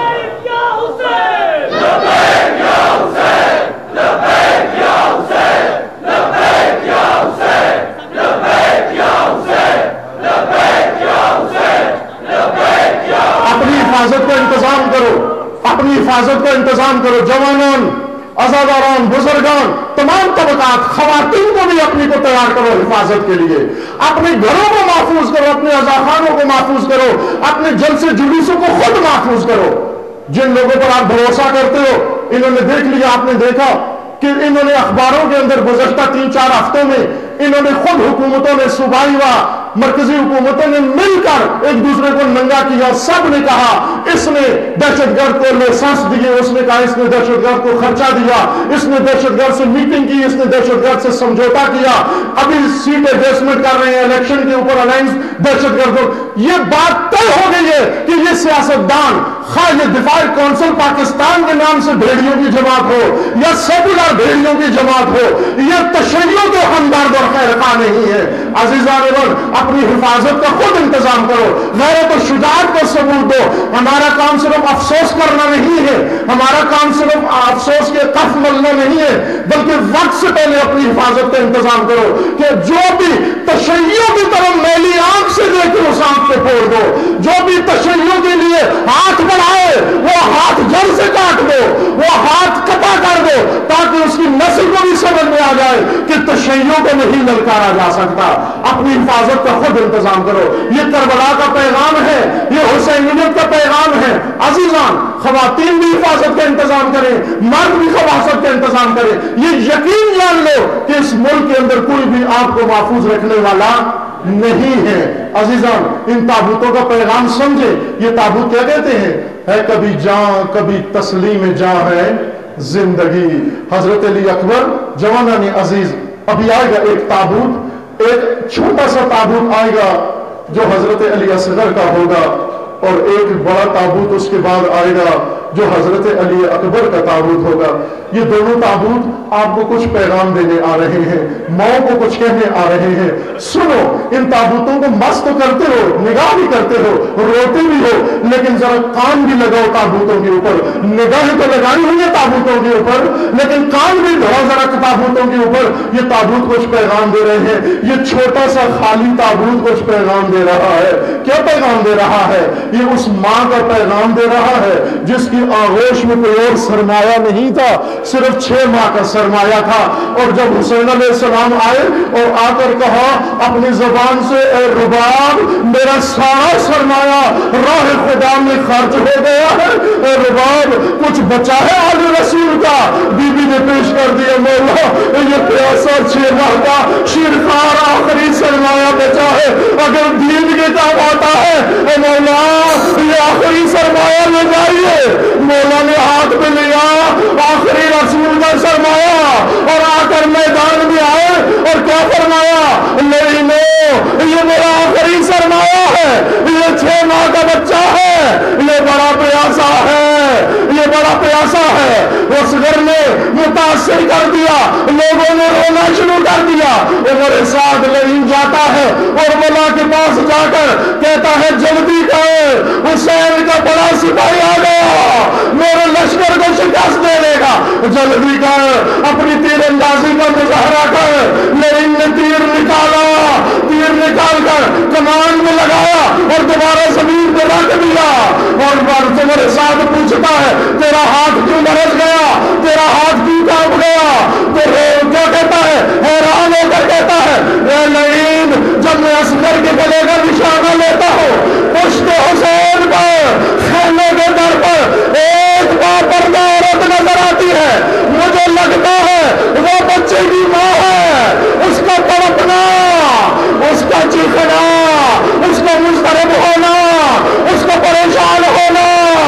اپنی حفاظت کا انتظام کرو، اپنی حفاظت کا انتظام کرو. جوانان، عزاداران، بزرگان، تمام طبقات، خواتین کو بھی اپنی کو تیار کرو حفاظت کے لیے. اپنے گھروں کو محفوظ کرو، اپنے عزاخانوں کو محفوظ کرو، اپنے جلسے جلوسوں کو خود محفوظ کرو. جن لوگوں پر آپ بھروسہ کرتے ہو انہوں نے دیکھ لیا، آپ نے دیکھا کہ انہوں نے اخباروں کے اندر گزشتہ 3-4 ہفتوں میں انہوں نے خود حکومتوں نے، صوبائی و مرکزی حکومتوں نے مل کر ایک دوسرے کو ننگا کیا. سب نے کہا اس نے دہشت گرد کو لائسنس دیے، اس نے کہا اس نے دہشت گرد کو خرچہ دیا، اس نے دہشت گرد سے میٹنگ کی، اس نے دہشت گرد سے سمجھوتا کیا. ابھی سیٹ ایڈجسٹمنٹ کر رہے ہیں الیکشن کے اوپر، الائنس دہشت گردوں. یہ بات طے ہو گئی ہے کہ یہ سیاستدان، خواہ یہ دفاع کونسل پاکستان کے نام سے بھیڑیوں کی جماعت ہو یا سیکولر بھیڑیوں کی جماعت ہو، یہ تشیع کے ہمدرد اور خیر خواہ نہیں ہے. عزیزان ایوان، اپنی حفاظت کا خود انتظام کرو، غیرت و شجاعت کو ثبوت دو. ہمارا کام صرف افسوس کرنا نہیں ہے، ہمارا کام صرف افسوس کے کف ملنا نہیں ہے، بلکہ وقت سے پہلے اپنی حفاظت کا انتظام کرو کہ جو بھی تشیع کی طرف میلی آنکھ سے دیکھے اس آنکھ کو پھوڑ دو. جو بھی تشیع کے لیے ہاتھ بڑھائے وہ ہاتھ جڑ سے کاٹ دو، وہ ہاتھ قطع کر دو، تاکہ اس کی نسل کو بھی سمجھ میں آ جائے کہ تشیع تشیع کو نہیں للکارا جا سکتا. اپنی حفاظت کا خود انتظام کرو. یہ کربلا کا پیغام ہے, یہ حسینیت کا پیغام ہے. عزیزان, خواتین بھی حفاظت کا انتظام کریں, مرد بھی حفاظت کا انتظام کریں. یہ یقین جان لو کہ اس ملک کے اندر کوئی بھی آپ کو محفوظ رکھنے والا نہیں ہے. عزیزان, ان تابوتوں کا پیغام سمجھے. یہ تابوت کیا کہتے ہیں؟ ہے کبھی جاں کبھی تسلیم جاں ہے زندگی. حضرت علی اکبر جوانان عزیز, ابھی آئے گا ایک تابوت, ایک چھوٹا سا تابوت آئے گا جو حضرت علی اصغر کا ہوگا, اور ایک بڑا تابوت اس کے بعد آئے گا جو حضرت علی اکبر کا تابوت ہوگا. یہ دونوں تابوت آپ کو کچھ پیغام دینے آ رہے ہیں, ماؤں کو کچھ کہنے آ رہے ہیں. سنو, ان تابوتوں کو مست کرتے ہو, نگاہ بھی کرتے ہو, روتے بھی ہو, لیکن ذرا کان بھی لگاؤ تابوتوں کے اوپر. نگاہیں تو لگانی ہوئی ہے تابوتوں کے اوپر, لیکن کان بھی دھو ذرا تابوتوں کے اوپر. یہ تابوت کچھ پیغام دے رہے ہیں. یہ چھوٹا سا خالی تابوت کچھ پیغام دے رہا ہے. کیا پیغام دے رہا ہے؟ یہ اس ماں کا پیغام دے رہا ہے جس کی آغوش میں کوئی اور سرمایہ نہیں تھا, صرف 6 ماہ کا سرمایہ تھا. اور جب حسین علیہ السلام آئے اور آ کر کہا اپنی زبان سے, اے رباب میرا سارا سرمایہ راہ خدا میں خرچ ہو گیا ہے, اے رباب کچھ بچا ہے آل رسول کا؟ بی بی نے پیش کر دیا, مولا یہ پیاسا 6 ماہ کا شیرخوار آخری سرمایہ بچا ہے, اگر دین کے کام آتا ہے اے مولا یہ آخری سرمایہ لے جائیے. مولا نے ہاتھ میں لیا آخری رسول کا سرمایہ, اور آ کر میدان میں آئے اور کیا فرمایا؟ نہیں نو, یہ میرا آخری سرمایہ ہے, یہ 6 ماہ کا بچہ ہے, یہ بڑا پیاسا ہے, یہ بڑا پیاسا ہے. اس گھر نے متاثر کر دیا, لوگوں نے رونا شروع کر دیا. عمر سعد نہیں جاتا ہے اور مولا کے پاس جا کر کہتا ہے جلدی کر, حسین کا بڑا سپاہی آ گیا, میرے لشکر کو شکست دے دے گا, جلدی کر, اپنی تیر اندازی کا مظاہرہ کر. لیکن نے تیر نکالا, تیر نکال کر کمان میں لگایا اور دوبارہ زمین پہ رکھ دیا. اور عمر سعد پوچھتا ہے تیرا ہاتھ کیوں مرض گیا, تیرا ہاتھ کیوں کانپ گیا؟ تو کیا کہتا ہے؟ حیران ہو کر کہتا ہے اے لعین, جب میں اصغر کے گلے کا نشانہ لیتا ہوں پشت حسین پر خیمے کے در پر ایک باپردہ عورت نظر آتی ہے, مجھے لگتا ہے وہ بچے کی ماں ہے. اس کا تڑپنا, اس کا چیخنا, اس کا مضطرب ہونا, اس کا پریشان ہونا,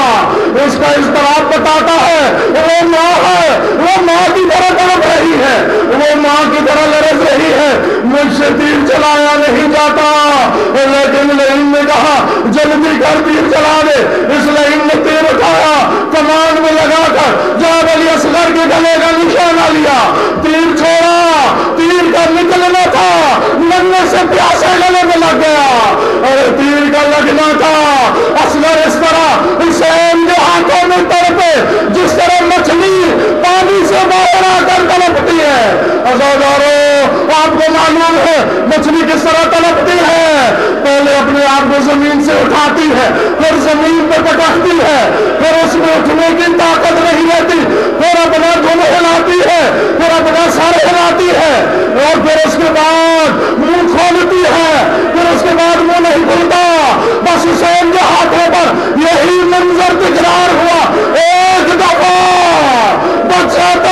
اس کا اضطراب بتاتا ہے وہ ماں ہے, وہ ماں کی طرح تڑپ رہی ہے, وہ ماں کی طرح لرز رہی ہے. مجھ سے تیر چلایا نہیں جاتا, لیکن لعین نے کہا جلدی کر تیر چلا دے. اس لعین نے تیر اٹھایا, کمان میں لگا کر جاب علی اصغر کے گلے کا نشانہ لیا, تیر چھوڑا, تیر کا نکلنا تھا, لگنے سے پیاسے گلے میں لگ گیا. اور تیر کا لگنا تھا, اصغر اس طرح حسین کے ہاتھوں میں تڑپے جس طرح مچھلی پانی سے باہر آ کر تڑپتی ہے. عزادارو, آپ کو معلوم ہے مچھلی کس طرح تڑپتی ہے؟ پہلے اپنے آپ کو زمین سے اٹھاتی ہے, پھر زمین پہ پٹکتی ہے, پھر اس میں اٹھنے کی طاقت نہیں رہتی, پھر اپنا دل ہلاتی ہے, پھر اپنا سر ہلاتی ہے, اور پھر اس کے بعد منہ کھولتی ہے, پھر اس کے بعد منہ نہیں کھلتا. بس حسین کے ہاتھوں پر یہی منظر تکرار ہوا. ایک دفعہ بچہ